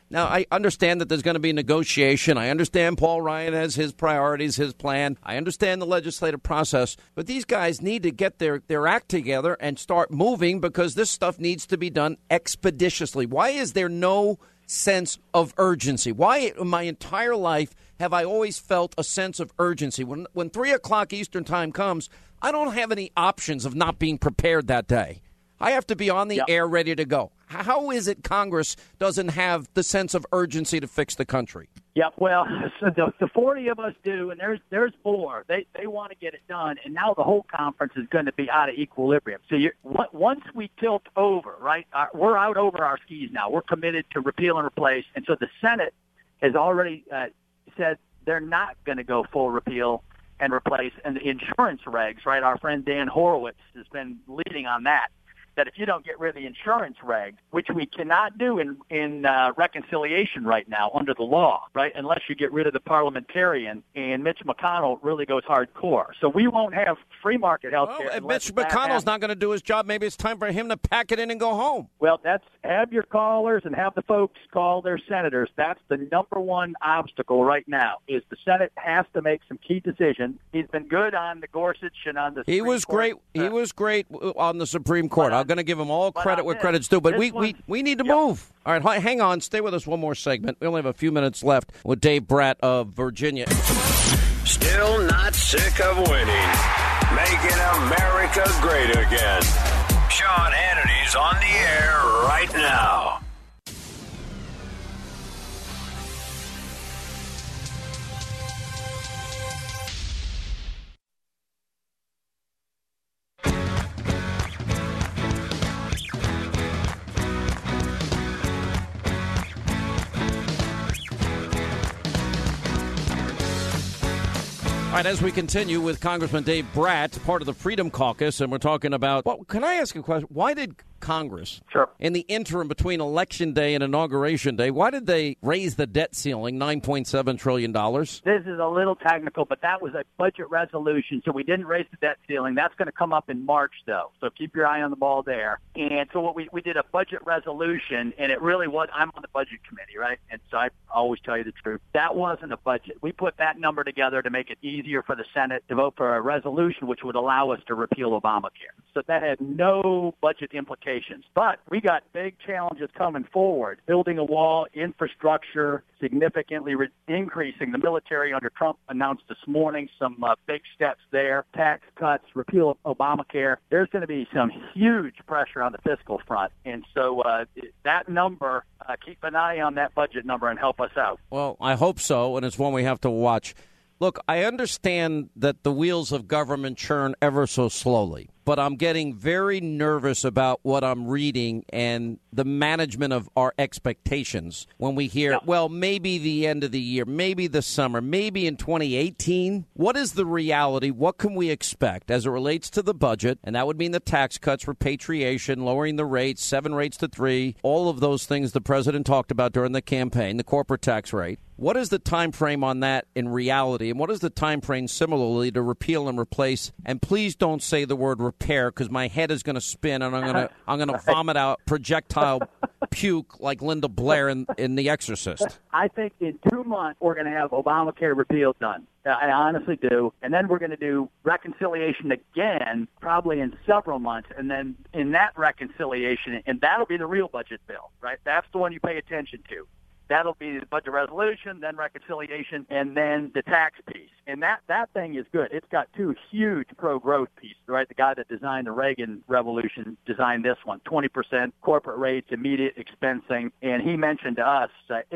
Now, I understand that there's going to be negotiation. I understand Paul Ryan has his priorities, his plan. I understand the legislative process. But these guys need to get their act together and start moving because this stuff needs to be done expeditiously. Why is there no sense of urgency? Why in my entire life have I always felt a sense of urgency? When 3 o'clock Eastern time comes, I don't have any options of not being prepared that day. I have to be on the air ready to go. How is it Congress doesn't have the sense of urgency to fix the country? Yeah, well, so the 40 of us do, and there's 4. They want to get it done, and now the whole conference is going to be out of equilibrium. So once we tilt over, right, we're out over our skis now. We're committed to repeal and replace, and so the Senate has already said they're not going to go full repeal and replace. And the insurance regs, right, our friend Dan Horowitz has been leading on that if you don't get rid of the insurance regs, which we cannot do in reconciliation right now under the law, right, unless you get rid of the parliamentarian, and Mitch McConnell really goes hardcore. So we won't have free market health care. Well, Mitch McConnell's not going to do his job. Maybe it's time for him to pack it in and go home. Well, have your callers and have the folks call their senators. That's the number one obstacle right now is the Senate has to make some key decisions. He's been good on the Gorsuch and on the Supreme Court. He was great on the Supreme Court. I'm going to give him all credit where credit's due, but we need to move. All right, hang on. Stay with us one more segment. We only have a few minutes left with Dave Brat of Virginia. Still not sick of winning. Making America great again. Sean Hannity's on the air right now. All right, as we continue with Congressman Dave Brat, part of the Freedom Caucus, and we're talking about, well, can I ask a question? Why did Congress, in the interim between Election Day and Inauguration Day, why did they raise the debt ceiling, $9.7 trillion? This is a little technical, but that was a budget resolution, so we didn't raise the debt ceiling. That's going to come up in March, though, so keep your eye on the ball there. And so what we did a budget resolution, and it really was, I'm on the budget committee, right? And so I always tell you the truth. That wasn't a budget. We put that number together to make it easier for the Senate to vote for a resolution which would allow us to repeal Obamacare. So that had no budget implications. But we got big challenges coming forward, building a wall, infrastructure, significantly increasing the military under Trump announced this morning, some big steps there, tax cuts, repeal of Obamacare. There's going to be some huge pressure on the fiscal front. And so that number, keep an eye on that budget number and help us out. Well, I hope so, and it's one we have to watch. Look, I understand that the wheels of government churn ever so slowly, but I'm getting very nervous about what I'm reading and the management of our expectations when we hear, well, maybe the end of the year, maybe the summer, maybe in 2018. What is the reality? What can we expect as it relates to the budget? And that would mean the tax cuts, repatriation, lowering the rates, 7 rates to 3, all of those things the president talked about during the campaign, the corporate tax rate. What is the time frame on that in reality? And what is the time frame similarly to repeal and replace? And please don't say the word repair because my head is going to spin and I'm going to vomit out projectile puke like Linda Blair in The Exorcist. I think in 2 months we're going to have Obamacare repeal done. I honestly do. And then we're going to do reconciliation again, probably in several months. And then in that reconciliation, and that'll be the real budget bill, right? That's the one you pay attention to. That'll be the budget resolution, then reconciliation, and then the tax piece. And that thing is good. It's got 2 huge pro-growth pieces, right? The guy that designed the Reagan Revolution designed this one, 20% corporate rates, immediate expensing. And he mentioned to us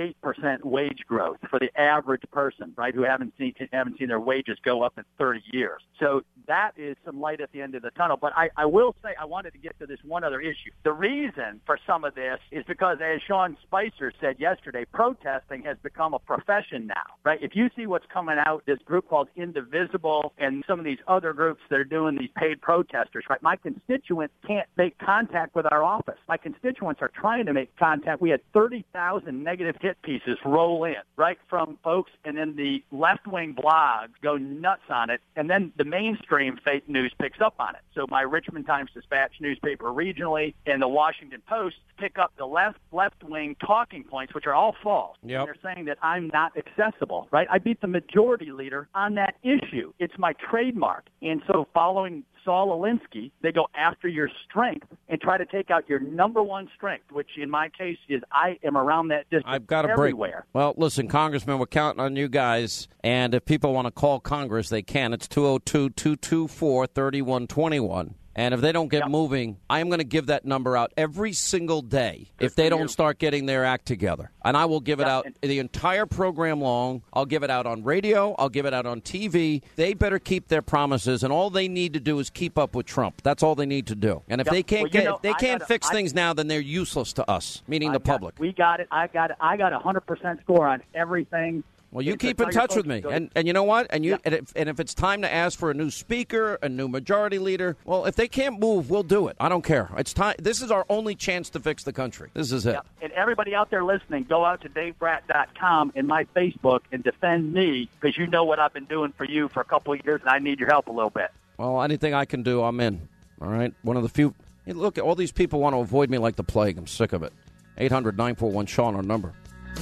8% wage growth for the average person, right, who haven't seen their wages go up in 30 years. So that is some light at the end of the tunnel. But I will say I wanted to get to this one other issue. The reason for some of this is because, as Sean Spicer said yesterday, protesting has become a profession now, right? If you see what's coming out, this group called Indivisible and some of these other groups that are doing these paid protesters, right? My constituents can't make contact with our office. My constituents are trying to make contact. We had 30,000 negative hit pieces roll in, right, from folks, and then the left-wing blogs go nuts on it, and then the mainstream mainstream fake news picks up on it. So my Richmond Times-Dispatch newspaper regionally and the Washington Post pick up the left-wing talking points, which are all false. Yep. And they're saying that I'm not accessible, right? I beat the majority leader on that issue. It's my trademark. And so following Saul Alinsky, they go after your strength and try to take out your number one strength, which in my case is I am around that district. I've got a everywhere. break. Well, listen, Congressman, we're counting on you guys. And if people want to call Congress, they can. It's 202-224-3121. And if they don't get moving, I'm going to give that number out every single day if they don't start getting their act together. And I will give it out the entire program long. I'll give it out on radio. I'll give it out on TV. They better keep their promises, and all they need to do is keep up with Trump. That's all they need to do. And if they can't fix things now, then they're useless to us, meaning the public. We got it. I got 100% score on everything. Well, you keep in touch with me, and you know what? And if it's time to ask for a new speaker, a new majority leader, well, if they can't move, we'll do it. I don't care. It's time. This is our only chance to fix the country. This is it. And everybody out there listening, go out to DaveBratt.com and my Facebook and defend me, because you know what I've been doing for you for a couple of years, and I need your help a little bit. Well, anything I can do, I'm in. All right? One of the few. Hey, look, all these people want to avoid me like the plague. I'm sick of it. 800-941-SEAN, our number.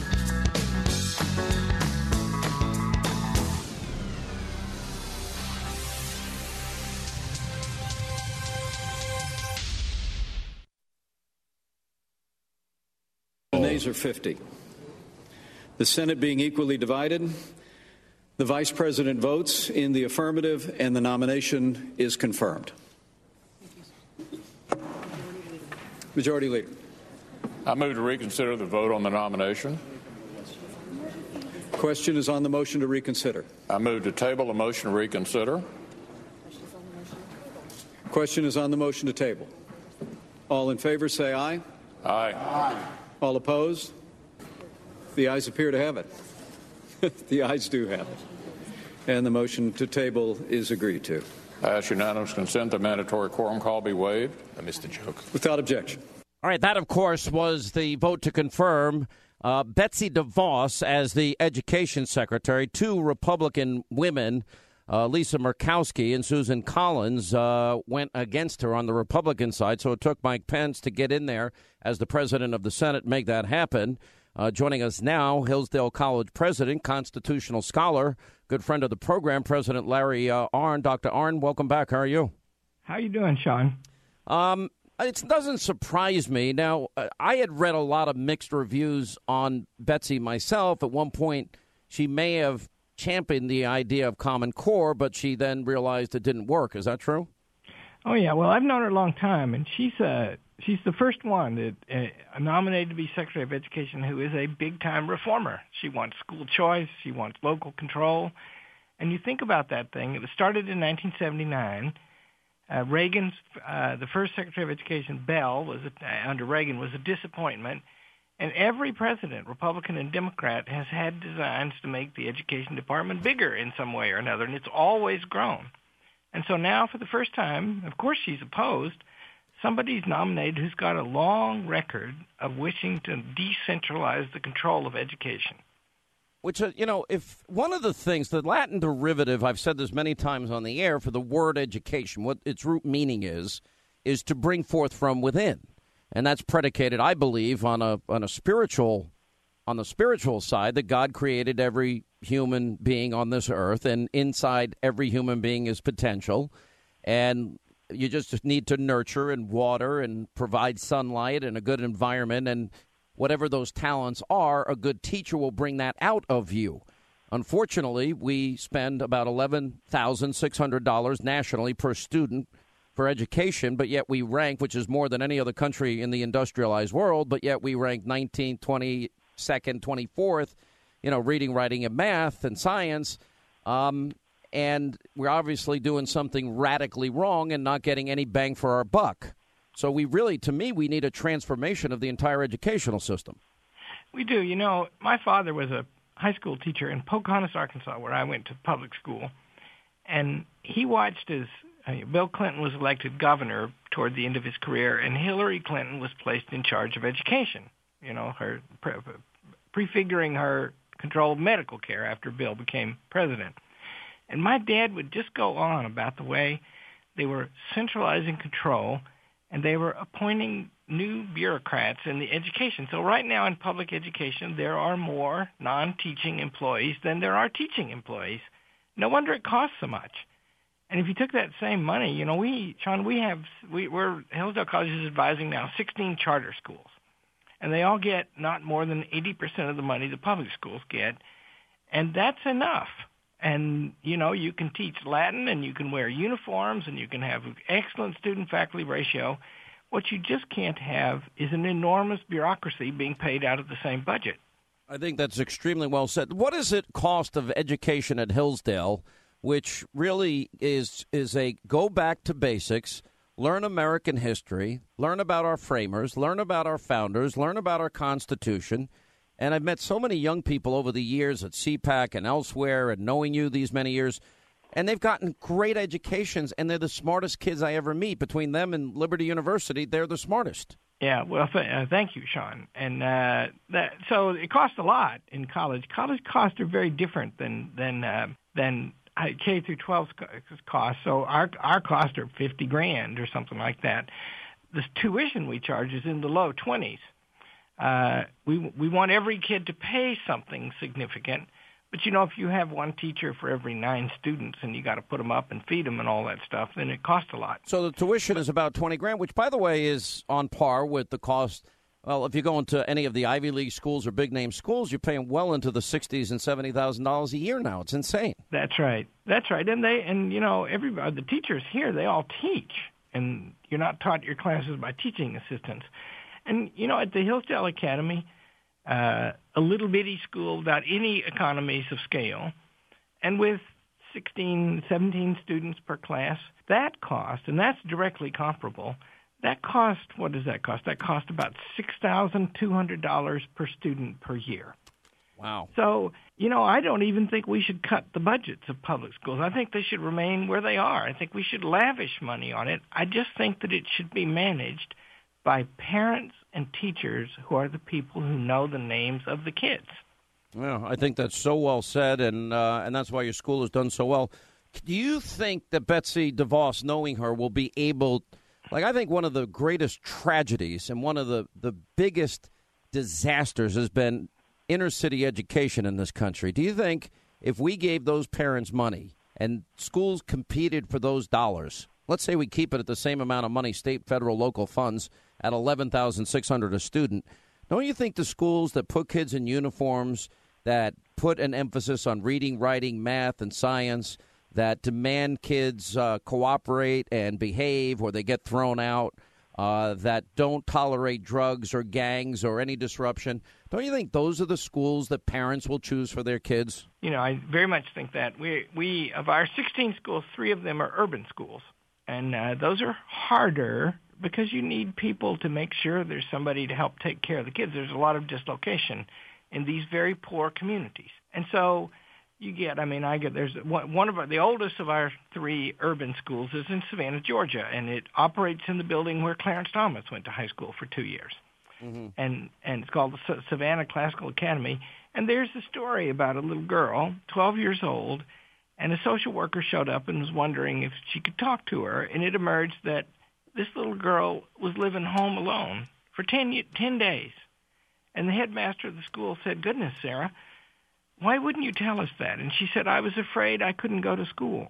The nays are 50. The Senate being equally divided, the Vice President votes in the affirmative and the nomination is confirmed. Majority Leader. I move to reconsider the vote on the nomination. Question is on the motion to reconsider. I move to table the motion to reconsider. Question is on the motion to table. All in favor say aye. Aye. Aye. All opposed? The ayes appear to have it. The ayes do have it. And the motion to table is agreed to. I ask unanimous consent the mandatory quorum call be waived. I missed the joke. Without objection. All right, that, of course, was the vote to confirm Betsy DeVos as the education secretary. Two Republican women, Lisa Murkowski and Susan Collins, went against her on the Republican side, so it took Mike Pence to get in there as the president of the Senate, make that happen. Joining us now, Hillsdale College president, constitutional scholar, good friend of the program, President Larry Arnn. Dr. Arnn, welcome back. How are you? How you doing, Sean? It doesn't surprise me. Now, I had read a lot of mixed reviews on Betsy myself. At one point, she may have championed the idea of Common Core, but she then realized it didn't work. Is that true? Oh, yeah. Well, I've known her a long time, and she's the first one that nominated to be Secretary of Education who is a big-time reformer. She wants school choice. She wants local control. And you think about that thing. It was started in 1979. Reagan's the first Secretary of Education, Bell, under Reagan, was a disappointment. And every president, Republican and Democrat, has had designs to make the education department bigger in some way or another, and it's always grown. And so now, for the first time, of course she's opposed, somebody's nominated who's got a long record of wishing to decentralize the control of education. Which, if one of the things, the Latin derivative, I've said this many times on the air, for the word education, what its root meaning is to bring forth from within. And that's predicated, I believe, on the spiritual side, that God created every human being on this earth, and inside every human being is potential. And you just need to nurture and water and provide sunlight and a good environment, and whatever those talents are, a good teacher will bring that out of you. Unfortunately, we spend about $11,600 nationally per student for education, but yet we rank, which is more than any other country in the industrialized world, but yet we rank 19th, 22nd, 24th, reading, writing, and math and science. And we're obviously doing something radically wrong and not getting any bang for our buck. So we really, to me, we need a transformation of the entire educational system. We do. My father was a high school teacher in Pocahontas, Arkansas, where I went to public school. And he watched as Bill Clinton was elected governor toward the end of his career, and Hillary Clinton was placed in charge of education, her prefiguring her control of medical care after Bill became president. And my dad would just go on about the way they were centralizing control and they were appointing new bureaucrats in the education. So right now in public education, there are more non-teaching employees than there are teaching employees. No wonder it costs so much. And if you took that same money, you know, we're Hillsdale College is advising now 16 charter schools. And they all get not more than 80% of the money the public schools get. And that's enough. And, you know, you can teach Latin and you can wear uniforms and you can have an excellent student-faculty ratio. What you just can't have is an enormous bureaucracy being paid out of the same budget. I think that's extremely well said. What is it cost of education at Hillsdale, which really is a go back to basics, learn American history, learn about our framers, learn about our founders, learn about our Constitution. And I've met so many young people over the years at CPAC and elsewhere and knowing you these many years, and they've gotten great educations, and they're the smartest kids I ever meet. Between them and Liberty University, they're the smartest. Yeah, well, thank you, Sean. And so it costs a lot in college. College costs are very different than K through 12 costs. So our costs are $50,000 or something like that. The tuition we charge is in the low 20s. We want every kid to pay something significant, but you know, if you have one teacher for every 9 students and you got to put them up and feed them and all that stuff, then it costs a lot. So the tuition is about $20,000, which, by the way, is on par with the cost. Well, if you go into any of the Ivy League schools or big name schools, you're paying well into the $60,000 and $70,000 a year now. It's insane. That's right. And you know, everybody, the teachers here, they all teach, and you're not taught your classes by teaching assistants. And, you know, at the Hillsdale Academy, a little bitty school without any economies of scale, and with 16, 17 students per class, that cost, and that's directly comparable, that cost, what does that cost? That cost about $6,200 per student per year. Wow. So, you know, I don't even think we should cut the budgets of public schools. I think they should remain where they are. I think we should lavish money on it. I just think that it should be managed by parents and teachers who are the people who know the names of the kids. Well, I think that's so well said, and that's why your school has done so well. Do you think that Betsy DeVos, knowing her, will be able, like, I think one of the greatest tragedies and one of the biggest disasters has been inner city education in this country. Do you think if we gave those parents money and schools competed for those dollars, let's say we keep it at the same amount of money, state, federal, local funds, at $11,600 a student, don't you think the schools that put kids in uniforms, that put an emphasis on reading, writing, math, and science, that demand kids cooperate and behave or they get thrown out, that don't tolerate drugs or gangs or any disruption, don't you think those are the schools that parents will choose for their kids? You know, I very much think that. We of our 16 schools, 3 of them are urban schools. And those are harder because you need people to make sure there's somebody to help take care of the kids. There's a lot of dislocation in these very poor communities. And so you get, there's one of the oldest of our 3 urban schools is in Savannah, Georgia, and it operates in the building where Clarence Thomas went to high school for 2 years. Mm-hmm. And it's called the Savannah Classical Academy. And there's a story about a little girl, 12 years old, and a social worker showed up and was wondering if she could talk to her, and it emerged that this little girl was living home alone for 10 days. And the headmaster of the school said, "Goodness, Sarah, why wouldn't you tell us that?" And she said, "I was afraid I couldn't go to school."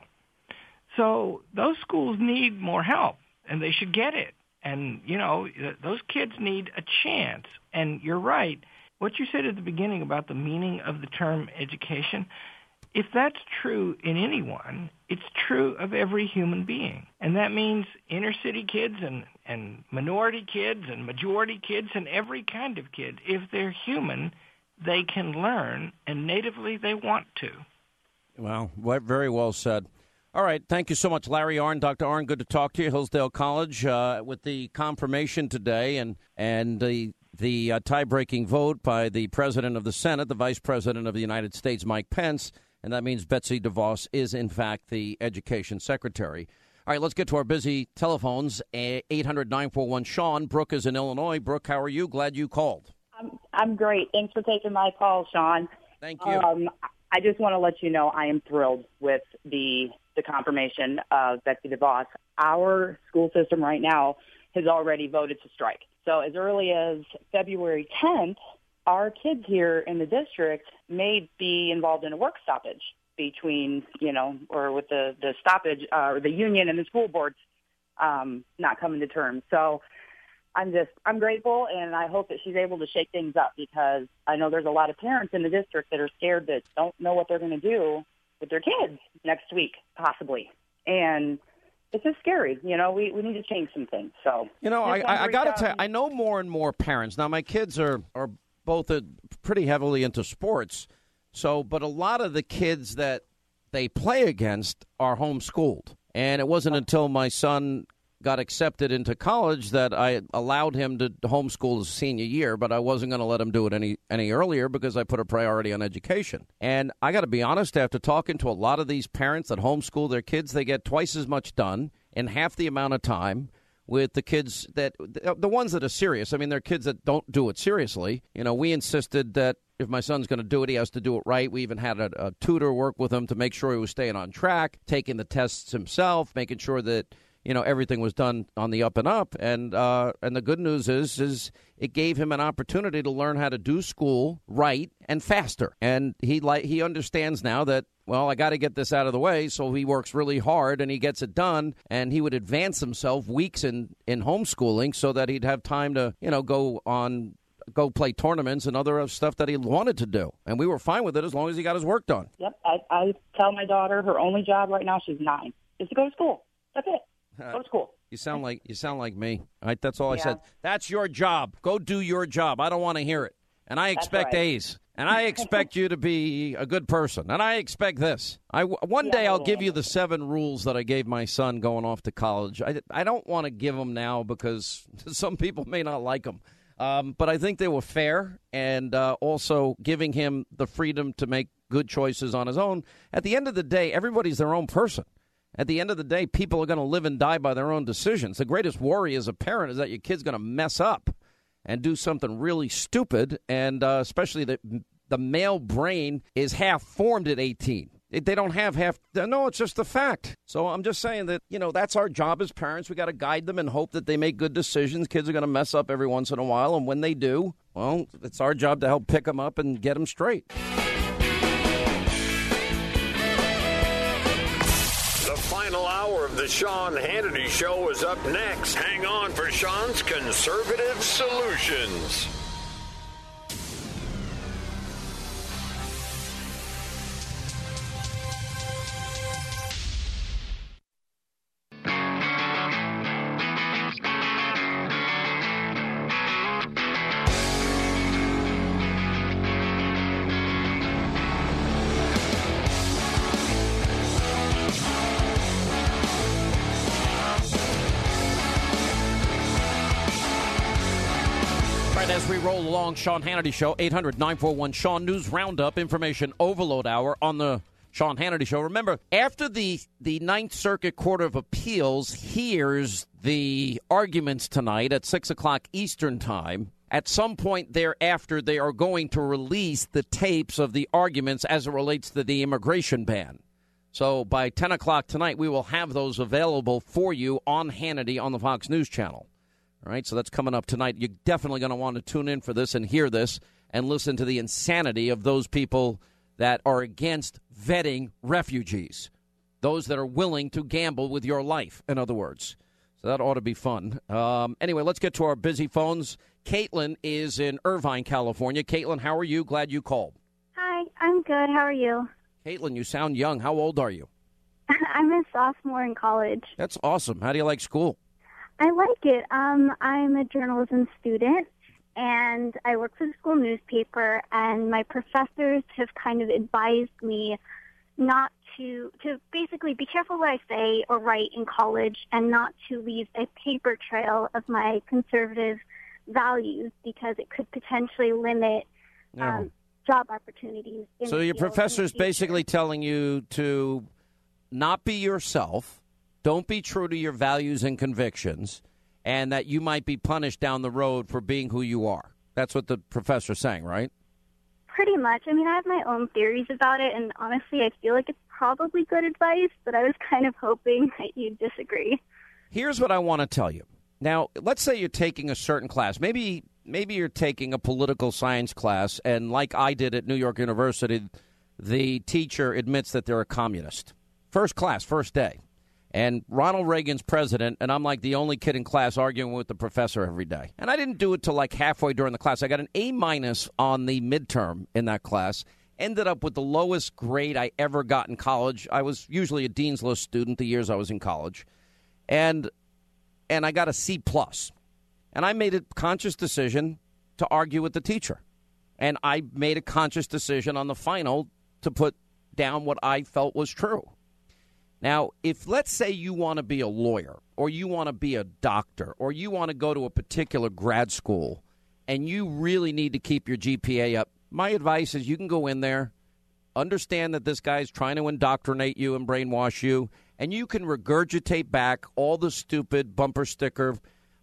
So those schools need more help, and they should get it. And, you know, those kids need a chance. And you're right. What you said at the beginning about the meaning of the term education, if that's true in anyone, it's true of every human being. And that means inner city kids and minority kids and majority kids and every kind of kid. If they're human, they can learn, and natively they want to. Well, very well said. All right. Thank you so much, Larry Arnn. Dr. Arnn, good to talk to you. Hillsdale College with the confirmation today and the tie-breaking vote by the President of the Senate, the Vice President of the United States, Mike Pence. And that means Betsy DeVos is, in fact, the Education Secretary. All right, let's get to our busy telephones. 800-941-SEAN. Brooke is in Illinois. Brooke, how are you? Glad you called. I'm great. Thanks for taking my call, Sean. Thank you. I just want to let you know I am thrilled with the confirmation of Betsy DeVos. Our school system right now has already voted to strike. So as early as February 10th, our kids here in the district may be involved in a work stoppage between, or with the stoppage, or the union and the school boards not coming to terms. So I'm grateful, and I hope that she's able to shake things up, because I know there's a lot of parents in the district that are scared, that don't know what they're going to do with their kids next week, possibly. And it's just scary. We need to change some things. So, I got to tell you, I know more and more parents. Now, my kids are both pretty heavily into sports. So, but a lot of the kids that they play against are homeschooled. And it wasn't until my son got accepted into college that I allowed him to homeschool his senior year, but I wasn't going to let him do it any earlier, because I put a priority on education. And I got to be honest, after talking to a lot of these parents that homeschool their kids, they get twice as much done in half the amount of time with the kids the ones that are serious. I mean, they're kids that don't do it seriously. We insisted that if my son's going to do it, he has to do it right. We even had a tutor work with him to make sure he was staying on track, taking the tests himself, making sure that everything was done on the up and up. And the good news is it gave him an opportunity to learn how to do school right and faster. And he understands now that, well, I got to get this out of the way. So he works really hard and he gets it done. And he would advance himself weeks in homeschooling so that he'd have time to, go play tournaments and other stuff that he wanted to do. And we were fine with it as long as he got his work done. Yep. I tell my daughter her only job right now, she's 9, is to go to school. That's it. Go to school. You sound like me. All right, that's all I said. That's your job. Go do your job. I don't want to hear it. And I expect A's. And I expect you to be a good person. And I expect this. One day I'll give you the 7 rules that I gave my son going off to college. I don't want to give them now because some people may not like them. But I think they were fair, and also giving him the freedom to make good choices on his own. At the end of the day, everybody's their own person. At the end of the day, people are going to live and die by their own decisions. The greatest worry as a parent is that your kid's going to mess up and do something really stupid, and especially the male brain is half formed at 18. They don't have half. No, it's just the fact. So I'm just saying that, that's our job as parents. We got to guide them and hope that they make good decisions. Kids are going to mess up every once in a while. And when they do, well, it's our job to help pick them up and get them straight. The final hour of the Sean Hannity Show is up next. Hang on for Sean's Conservative Solutions. As we roll along, Sean Hannity Show, 800-941-SEAN, News Roundup, Information Overload Hour on the Sean Hannity Show. Remember, after the Ninth Circuit Court of Appeals hears the arguments tonight at 6 o'clock Eastern Time, at some point thereafter, they are going to release the tapes of the arguments as it relates to the immigration ban. So by 10 o'clock tonight, we will have those available for you on Hannity on the Fox News Channel. All right, so that's coming up tonight. You're definitely going to want to tune in for this and hear this and listen to the insanity of those people that are against vetting refugees, those that are willing to gamble with your life, in other words. So that ought to be fun. Anyway, let's get to our busy phones. Caitlin is in Irvine, California. Caitlin, how are you? Glad you called. Hi, I'm good. How are you? Caitlin, you sound young. How old are you? I'm a sophomore in college. That's awesome. How do you like school? I like it. I'm a journalism student, and I work for the school newspaper, and my professors have kind of advised me not to basically be careful what I say or write in college and not to leave a paper trail of my conservative values because it could potentially limit job opportunities. So your professor's basically telling you to not be yourself, don't be true to your values and convictions, and that you might be punished down the road for being who you are. That's what the professor's saying, right? Pretty much. I mean, I have my own theories about it, and honestly, I feel like it's probably good advice, but I was kind of hoping that you'd disagree. Here's what I want to tell you. Now, let's say you're taking a certain class. Maybe you're taking a political science class, and like I did at New York University, the teacher admits that they're a communist. First class, first day. And Ronald Reagan's president, and I'm like the only kid in class arguing with the professor every day. And I didn't do it till like halfway during the class. I got an A- on the midterm in that class. Ended up with the lowest grade I ever got in college. I was usually a Dean's List student the years I was in college. And I got a C+. And I made a conscious decision to argue with the teacher. And I made a conscious decision on the final to put down what I felt was true. Now, if let's say you want to be a lawyer or you want to be a doctor or you want to go to a particular grad school and you really need to keep your GPA up, my advice is you can go in there, understand that this guy's trying to indoctrinate you and brainwash you, and you can regurgitate back all the stupid bumper sticker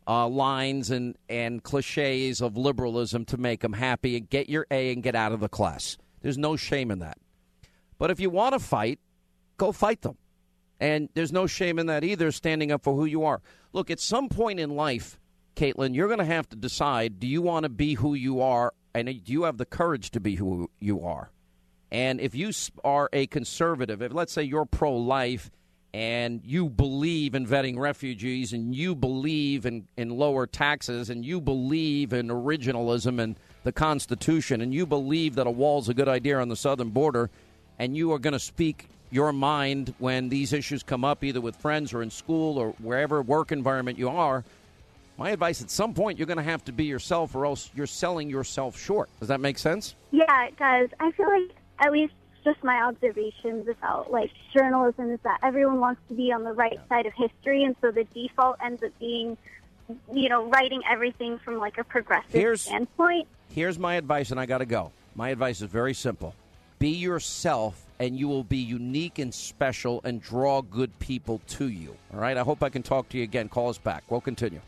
lines and cliches of liberalism to make them happy and get your A and get out of the class. There's no shame in that. But if you want to fight, go fight them. And there's no shame in that either, standing up for who you are. Look, at some point in life, Caitlin, you're going to have to decide, do you want to be who you are, and do you have the courage to be who you are? And if you are a conservative, if let's say you're pro-life and you believe in vetting refugees and you believe in lower taxes and you believe in originalism and the Constitution and you believe that a wall's a good idea on the southern border and you are going to speak your mind when these issues come up, either with friends or in school or wherever work environment you are, my advice, at some point, you're going to have to be yourself or else you're selling yourself short. Does that make sense? Yeah, it does. I feel like, at least just my observations about, like, journalism is that everyone wants to be on the right side of history, and so the default ends up being, you know, writing everything from, like, a progressive standpoint. Here's my advice, and I got to go. My advice is very simple. Be yourself, and you will be unique and special and draw good people to you. All right? I hope I can talk to you again. Call us back. We'll continue.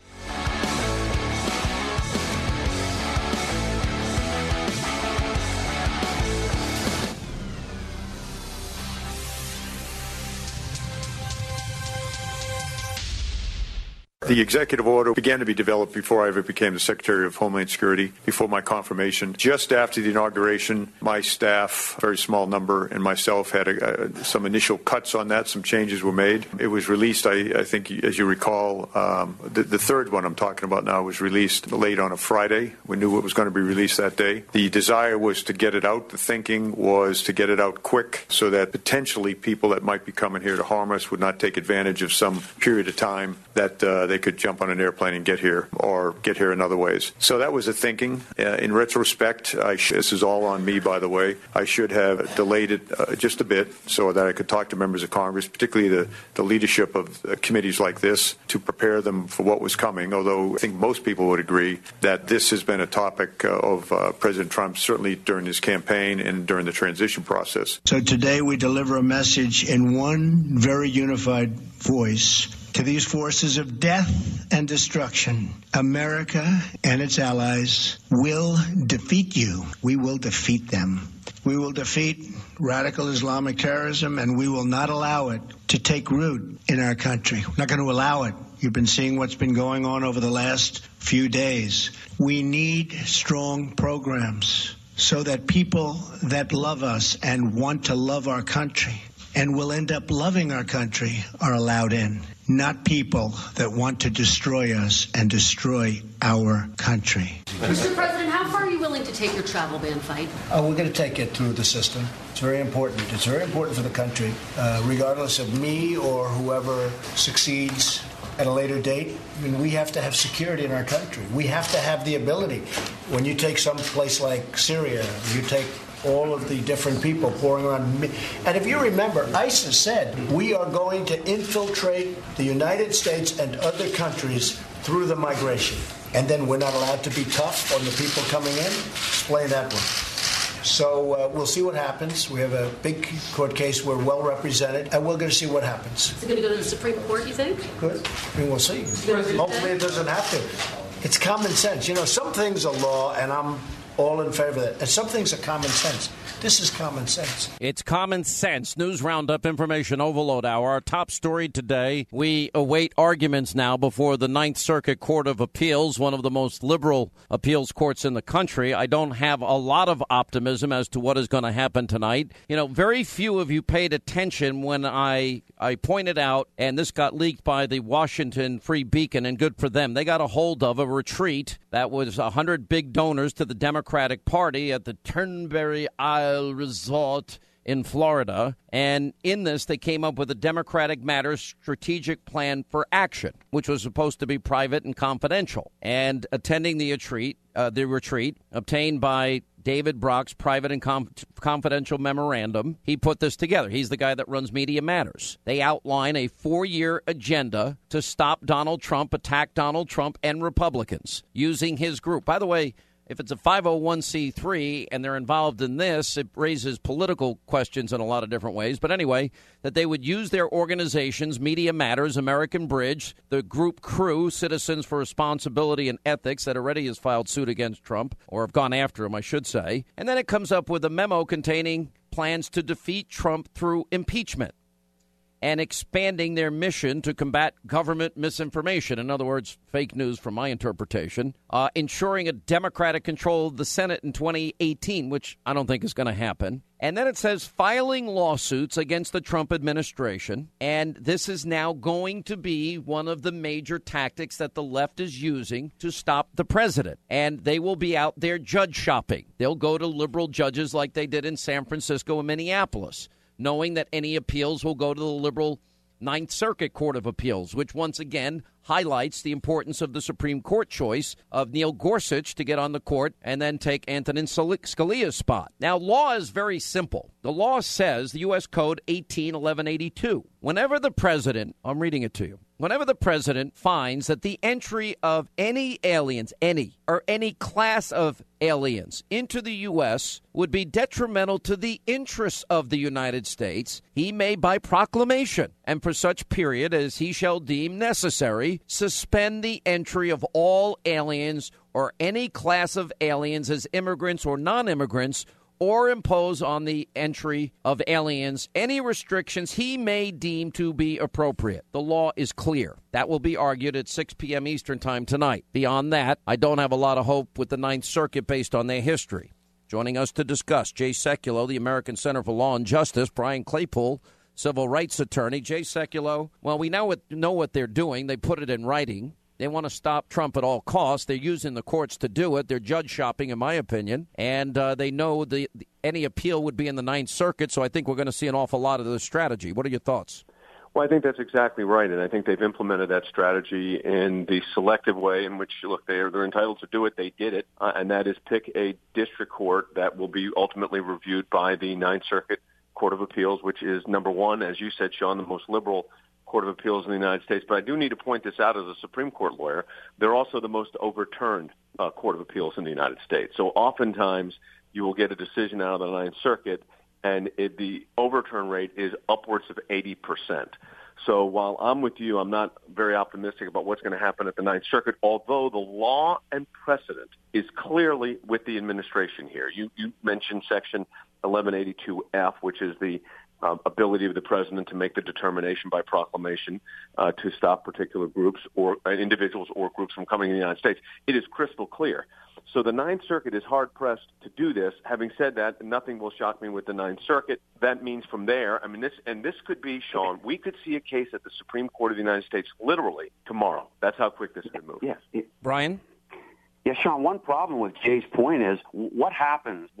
The executive order began to be developed before I ever became the Secretary of Homeland Security, before my confirmation. Just after the inauguration, my staff, a very small number, and myself had some initial cuts on that. Some changes were made. It was released, I think, as you recall, the third one I'm talking about now was released late on a Friday. We knew it was going to be released that day. The desire was to get it out. The thinking was to get it out quick so that potentially people that might be coming here to harm us would not take advantage of some period of time that they could jump on an airplane and get here, or get here in other ways. So that was the thinking. In retrospect, this is all on me, by the way, I should have delayed it just a bit so that I could talk to members of Congress, particularly the leadership of committees like this, to prepare them for what was coming, although I think most people would agree that this has been a topic of President Trump, certainly during his campaign and during the transition process. So today we deliver a message in one very unified voice to these forces of death and destruction. America and its allies will defeat you. We will defeat them. We will defeat radical Islamic terrorism, and we will not allow it to take root in our country. We're not going to allow it. You've been seeing what's been going on over the last few days. We need strong programs so that people that love us and want to love our country and will end up loving our country are allowed in. Not people that want to destroy us and destroy our country. Mr. President, how far are you willing to take your travel ban fight? We're going to take it through the system. It's very important. It's very important for the country, regardless of me or whoever succeeds at a later date. I mean, we have to have security in our country. We have to have the ability. When you take some place like Syria, you take all of the different people pouring around. And if you remember, ISIS said, we are going to infiltrate the United States and other countries through the migration. And then we're not allowed to be tough on the people coming in? Explain that one. So we'll see what happens. We have a big court case. We're well represented, and we're going to see what happens. Is it going to go to the Supreme Court, you think? Good. I mean, we'll see. Hopefully it doesn't have to. It's common sense. You know, some things are law, and I'm all in favor of that. And some things are common sense. This is common sense. It's common sense. News Roundup, Information Overload Hour. Our top story today, we await arguments now before the Ninth Circuit Court of Appeals, one of the most liberal appeals courts in the country. I don't have a lot of optimism as to what is going to happen tonight. You know, very few of you paid attention when I pointed out, and this got leaked by the Washington Free Beacon, and good for them. They got a hold of a retreat that was 100 big donors to the Democratic Party at the Turnberry Isle Resort in Florida. And in this, they came up with a Democratic Matters strategic plan for action, which was supposed to be private and confidential. And attending the retreat obtained by David Brock's private and confidential memorandum, he put this together. He's the guy that runs Media Matters. They outline a 4-year agenda to stop Donald Trump, attack Donald Trump and Republicans using his group. By the way, if it's a 501c3 and they're involved in this, it raises political questions in a lot of different ways. But anyway, that they would use their organizations, Media Matters, American Bridge, the group Crew, Citizens for Responsibility and Ethics, that already has filed suit against Trump, or have gone after him, I should say. And then it comes up with a memo containing plans to defeat Trump through impeachment and expanding their mission to combat government misinformation. In other words, fake news from my interpretation. Ensuring a Democratic control of the Senate in 2018, which I don't think is going to happen. And then it says filing lawsuits against the Trump administration. And this is now going to be one of the major tactics that the left is using to stop the president. And they will be out there judge shopping. They'll go to liberal judges like they did in San Francisco and Minneapolis, knowing that any appeals will go to the liberal Ninth Circuit Court of Appeals, which once again highlights the importance of the Supreme Court choice of Neil Gorsuch to get on the court and then take Antonin Scalia's spot. Now, law is very simple. The law says, the U.S. Code 181182, whenever the president, I'm reading it to you, whenever the president finds that the entry of any aliens, any class of aliens into the U.S. would be detrimental to the interests of the United States, he may by proclamation, and for such period as he shall deem necessary, suspend the entry of all aliens or any class of aliens as immigrants or non-immigrants, or impose on the entry of aliens any restrictions he may deem to be appropriate. The law is clear. That will be argued at 6 p.m. Eastern Time tonight. Beyond that, I don't have a lot of hope with the Ninth Circuit based on their history. Joining us to discuss, Jay Sekulow, the American Center for Law and Justice, Brian Claypool, civil rights attorney. Jay Sekulow, well, we know what they're doing. They put it in writing. They want to stop Trump at all costs. They're using the courts to do it. They're judge shopping, in my opinion. And they know any appeal would be in the Ninth Circuit, so I think we're going to see an awful lot of this strategy. What are your thoughts? Well, I think that's exactly right, and I think they've implemented that strategy in the selective way in which, look, they're entitled to do it. They did it, and that is pick a district court that will be ultimately reviewed by the Ninth Circuit Court of Appeals, which is, number one, as you said, Sean, the most liberal Court of Appeals in the United States. But I do need to point this out as a Supreme Court lawyer. They're also the most overturned Court of Appeals in the United States. So oftentimes you will get a decision out of the Ninth Circuit, and the overturn rate is upwards of 80%. So while I'm with you, I'm not very optimistic about what's going to happen at the Ninth Circuit, although the law and precedent is clearly with the administration here. You mentioned Section 1182F, which is the ability of the president to make the determination by proclamation to stop particular groups or individuals or groups from coming to the United States. It is crystal clear. So the Ninth Circuit is hard-pressed to do this. Having said that, nothing will shock me with the Ninth Circuit. That means from there, I mean, this could be, Sean, we could see a case at the Supreme Court of the United States literally tomorrow. That's how quick this could move. Yes. Brian? Yeah, Sean, one problem with Jay's point is what happens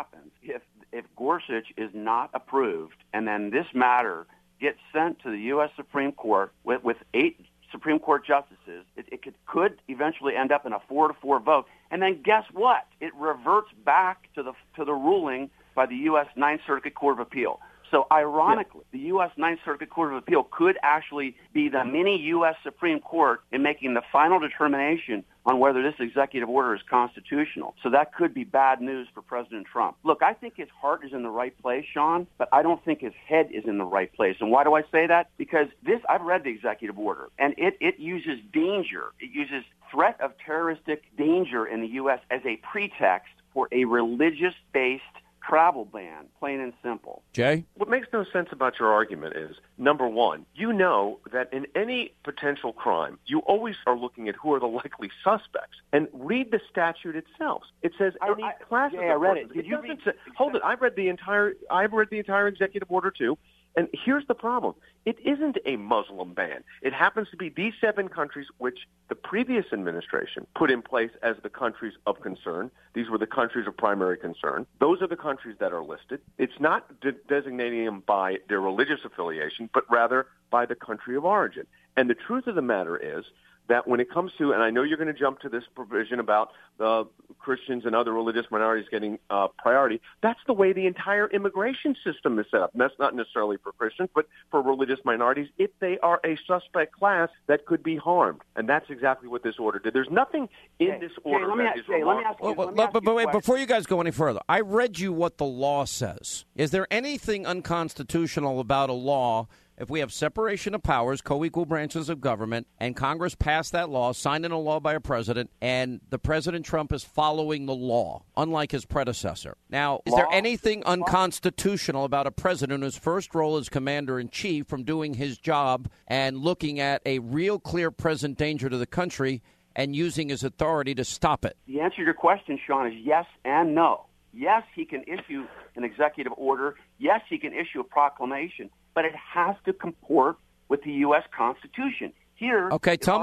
if Gorsuch is not approved and then this matter gets sent to the U.S. Supreme Court with 8 Supreme Court justices, it could eventually end up in a 4-4 vote. And then guess what? It reverts back to the ruling by the U.S. Ninth Circuit Court of Appeal. So ironically, the U.S. Ninth Circuit Court of Appeal could actually be the mini U.S. Supreme Court in making the final determination on whether this executive order is constitutional. So that could be bad news for President Trump. Look, I think his heart is in the right place, Sean, but I don't think his head is in the right place. And why do I say that? Because I've read the executive order, and it uses danger. It uses threat of terroristic danger in the U.S. as a pretext for a religious-based travel ban, plain and simple. Jay? What makes no sense about your argument is, number one, you know that in any potential crime, you always are looking at who are the likely suspects. And read the statute itself. It says any class of I read it. Did you read? Hold it. I've read the entire executive order too. And here's the problem. It isn't a Muslim ban. It happens to be these 7 countries which the previous administration put in place as the countries of concern. These were the countries of primary concern. Those are the countries that are listed. It's not designating them by their religious affiliation, but rather by the country of origin. And the truth of the matter is that when it comes to, and I know you're going to jump to this provision about the Christians and other religious minorities getting priority, that's the way the entire immigration system is set up. And that's not necessarily for Christians, but for religious minorities if they are a suspect class that could be harmed. And that's exactly what this order did. There's nothing in this order that is remarkable. But wait, before you guys go any further, I read you what the law says. Is there anything unconstitutional about a law? If we have separation of powers, co-equal branches of government, and Congress passed that law, signed into law by a president, and the President Trump is following the law, unlike his predecessor. Now, is there anything unconstitutional about a president whose first role is commander-in-chief from doing his job and looking at a real clear present danger to the country and using his authority to stop it? The answer to your question, Sean, is yes and no. Yes, he can issue an executive order. Yes, he can issue a proclamation. But it has to comport with the U.S. Constitution. Here, okay, tell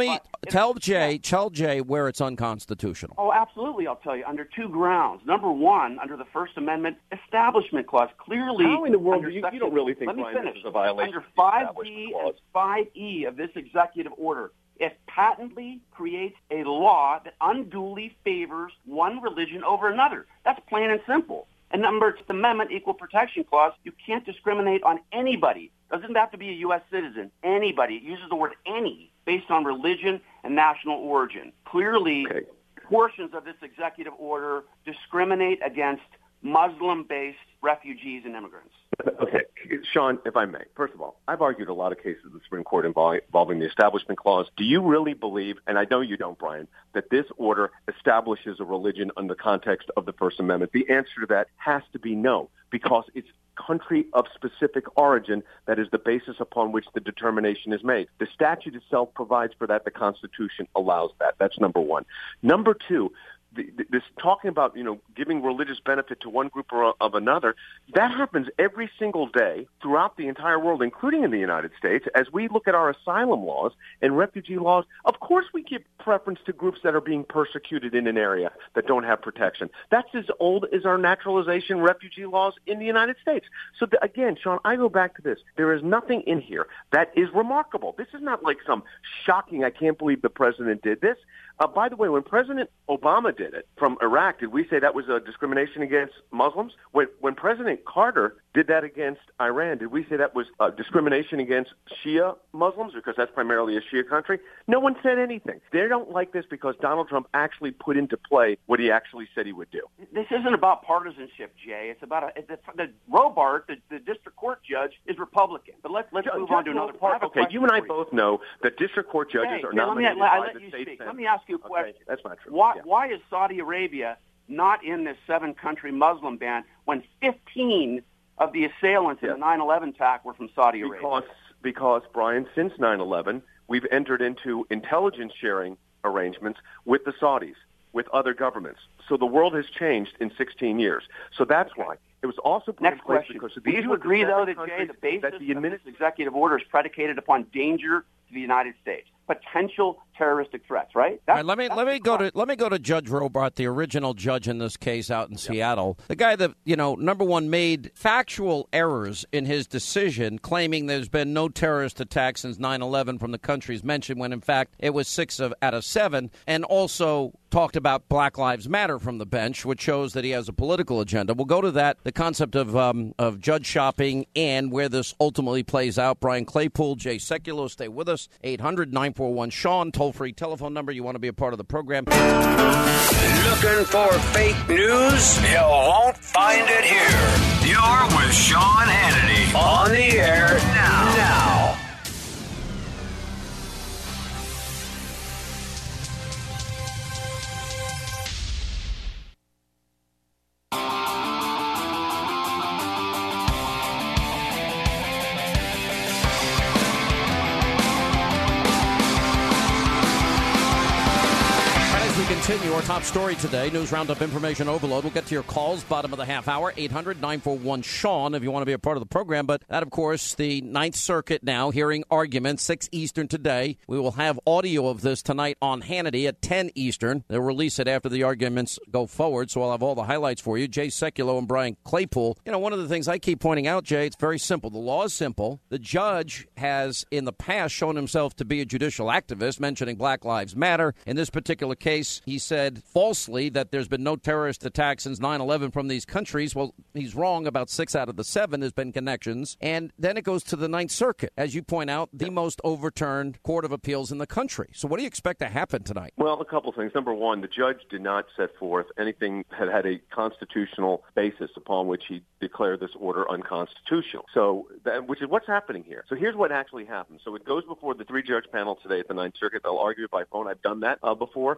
Jay where it's unconstitutional. Oh, absolutely, I'll tell you. Under 2 grounds. Number 1, under the First Amendment Establishment Clause. Clearly, how in the world you don't really think this is a violation under 5B and 5E of this executive order, it patently creates a law that unduly favors one religion over another. That's plain and simple. And number 2, the Amendment Equal Protection Clause, you can't discriminate on anybody. Doesn't have to be a U.S. citizen. Anybody. It uses the word any based on religion and national origin. Clearly, portions of this executive order discriminate against Muslim-based refugees and immigrants. Okay, Sean, if I may, first of all, I've argued a lot of cases in the Supreme Court involving the Establishment Clause. Do you really believe, and I know you don't, Brian, that this order establishes a religion in the context of the First Amendment? The answer to that has to be no, because it's country of specific origin that is the basis upon which the determination is made. The statute itself provides for that. The Constitution allows that. That's number 1. Number 2, this talking about, giving religious benefit to one group or of another, that happens every single day throughout the entire world, including in the United States. As we look at our asylum laws and refugee laws, of course we give preference to groups that are being persecuted in an area that don't have protection. That's as old as our naturalization refugee laws in the United States. So again, Sean, I go back to this. There is nothing in here that is remarkable. This is not like some shocking, I can't believe the president did this. By the way, when President Obama did it from Iraq, did we say that was a discrimination against Muslims? When President Carter did that against Iran, did we say that was discrimination against Shia Muslims because that's primarily a Shia country? No one said anything. They don't like this because Donald Trump actually put into play what he actually said he would do. This isn't about partisanship, Jay. It's about the Robart, the district court judge, is Republican. But let's move on to another part. Okay, you and I both know that district court judges are nominated by the state Senate. Let me ask you a question. Okay, that's not true. Why is Saudi Arabia not in this 7-country Muslim ban when 15 of the assailants in the 9/11 attack were from Saudi Arabia? Because, Brian, since 9/11, we've entered into intelligence sharing arrangements with the Saudis, with other governments. So the world has changed in 16 years. So that's why. It was also put in place because of these. Would you agree, though, that, Jay, the basis of this executive order is predicated upon danger to the United States, potential terroristic threats, right? All right, let me go to Judge Robart, the original judge in this case out in Seattle. The guy that, number one, made factual errors in his decision, claiming there's been no terrorist attack since 9/11 from the countries mentioned, when in fact it was 6 out of 7, and also talked about Black Lives Matter from the bench, which shows that he has a political agenda. We'll go to that, the concept of judge shopping and where this ultimately plays out. Brian Claypool, Jay Sekulow, stay with us. 800-941-SEAN, toll-free telephone number. You want to be a part of the program. Looking for fake news? You won't find it here. You're with Sean Hannity on the air now. continue our top story today. News Roundup Information Overload. We'll get to your calls, bottom of the half hour, 800-941-SEAN if you want to be a part of the program. But that, of course, the Ninth Circuit now hearing arguments, 6 Eastern today. We will have audio of this tonight on Hannity at 10 Eastern. They'll release it after the arguments go forward, so I'll have all the highlights for you. Jay Sekulow and Brian Claypool. You know, one of the things I keep pointing out, Jay, it's very simple. The law is simple. The judge has, in the past, shown himself to be a judicial activist, mentioning Black Lives Matter. In this particular case, he said falsely that there's been no terrorist attacks since 9/11 from these countries. Well, he's wrong about 6 out of the 7. There's been connections. And then it goes to the Ninth Circuit. As you point out, the most overturned court of appeals in the country. So what do you expect to happen tonight? Well, a couple things. Number one, the judge did not set forth anything that had a constitutional basis upon which he declared this order unconstitutional. So, which is what's happening here. So here's what actually happened. So it goes before the 3-judge panel today at the Ninth Circuit. They'll argue it by phone. I've done that before.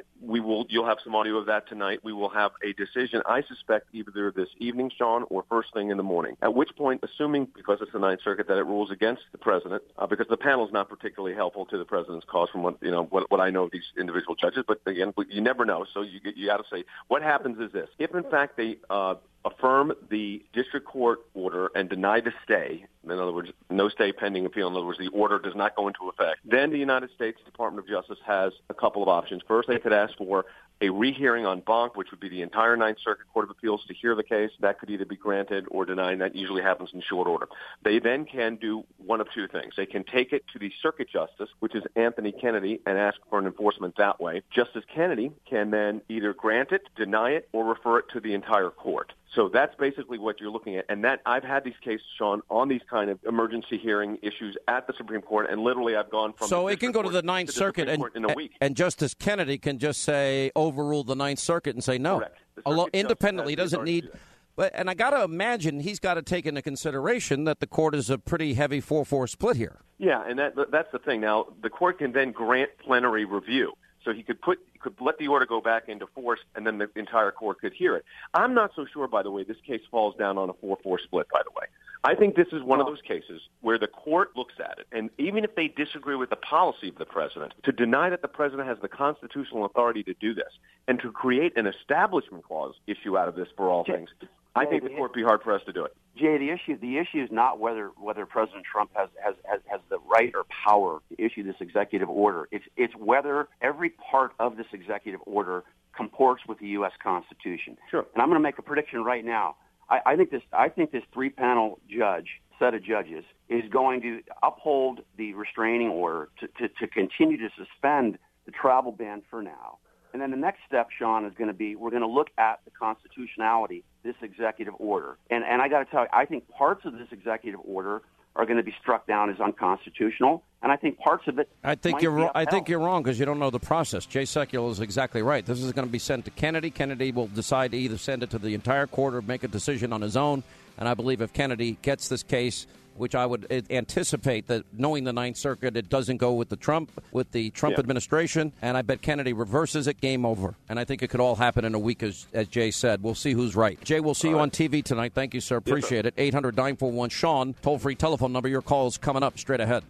You'll have some audio of that tonight. We will have a decision, I suspect, either this evening, Sean, or first thing in the morning. At which point, assuming, because it's the Ninth Circuit, that it rules against the president, because the panel is not particularly helpful to the president's cause from what I know of these individual judges. But again, you never know. So you got to say, what happens is this: if in fact they affirm the district court order and deny the stay, in other words, no stay pending appeal, in other words, the order does not go into effect, then the United States Department of Justice has a couple of options. First, they could ask for a rehearing on banc, which would be the entire Ninth Circuit Court of Appeals to hear the case. That could either be granted or denied, and that usually happens in short order. They then can do one of two things. They can take it to the Circuit Justice, which is Anthony Kennedy, and ask for an enforcement that way. Justice Kennedy can then either grant it, deny it, or refer it to the entire court. So that's basically what you're looking at. And that I've had these cases, Sean, on these kind of emergency hearing issues at the Supreme Court, and literally I've gone from... So it can go to the Ninth Circuit, and Justice Kennedy can just say, overrule the Ninth Circuit and say no. Independently, doesn't need... And I got to imagine he's got to take into consideration that the court is a pretty heavy 4-4 split here. Yeah, and that's the thing. Now, the court can then grant plenary review. So he could let the order go back into force, and then the entire court could hear it. I'm not so sure, by the way, this case falls down on a 4-4 split, by the way. I think this is one of those cases where the court looks at it, and even if they disagree with the policy of the president, to deny that the president has the constitutional authority to do this and to create an establishment clause issue out of this for all things, I think the court would be hard-pressed to do it. Jay, the issue is not whether President Trump has the right or power to issue this executive order. It's whether every part of this executive order comports with the U.S. Constitution. Sure. And I'm going to make a prediction right now. I think this 3-panel set of judges is going to uphold the restraining order to continue to suspend the travel ban for now. And then the next step, Sean, is going to be we're going to look at the constitutionality of this executive order. And I got to tell you, I think parts of this executive order are going to be struck down as unconstitutional, and I think parts of it. I think you're wrong because you don't know the process. Jay Sekulow is exactly right. This is going to be sent to Kennedy. Kennedy will decide to either send it to the entire court or make a decision on his own. And I believe if Kennedy gets this case, which I would anticipate that knowing the Ninth Circuit, it doesn't go with the Trump administration. And I bet Kennedy reverses it, game over. And I think it could all happen in a week, as Jay said. We'll see who's right. Jay, we'll see you on TV tonight. Thank you, sir. Appreciate it. 800-941-SEAN, toll-free telephone number. Your call is coming up straight ahead.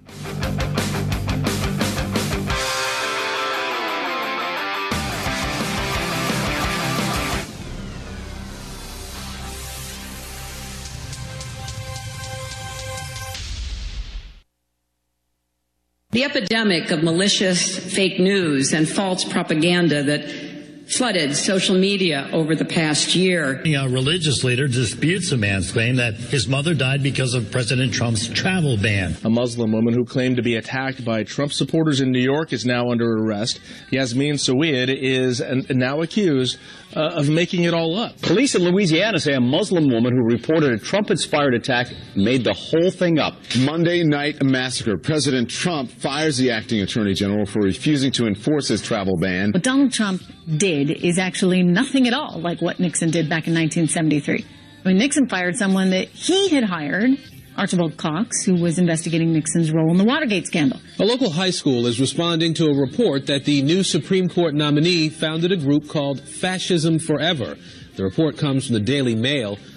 The epidemic of malicious fake news and false propaganda that flooded social media over the past year. A religious leader disputes a man's claim that his mother died because of President Trump's travel ban. A Muslim woman who claimed to be attacked by Trump supporters in New York is now under arrest. Yasmin Saweed is now accused of making it all up. Police in Louisiana say a Muslim woman who reported a Trump-inspired attack made the whole thing up. Monday night massacre. President Trump fires the acting attorney general for refusing to enforce his travel ban. What Donald Trump did is actually nothing at all like what Nixon did back in 1973. I mean, Nixon fired someone that he had hired, Archibald Cox, who was investigating Nixon's role in the Watergate scandal. A local high school is responding to a report that the new Supreme Court nominee founded a group called Fascism Forever. The report comes from the Daily Mail.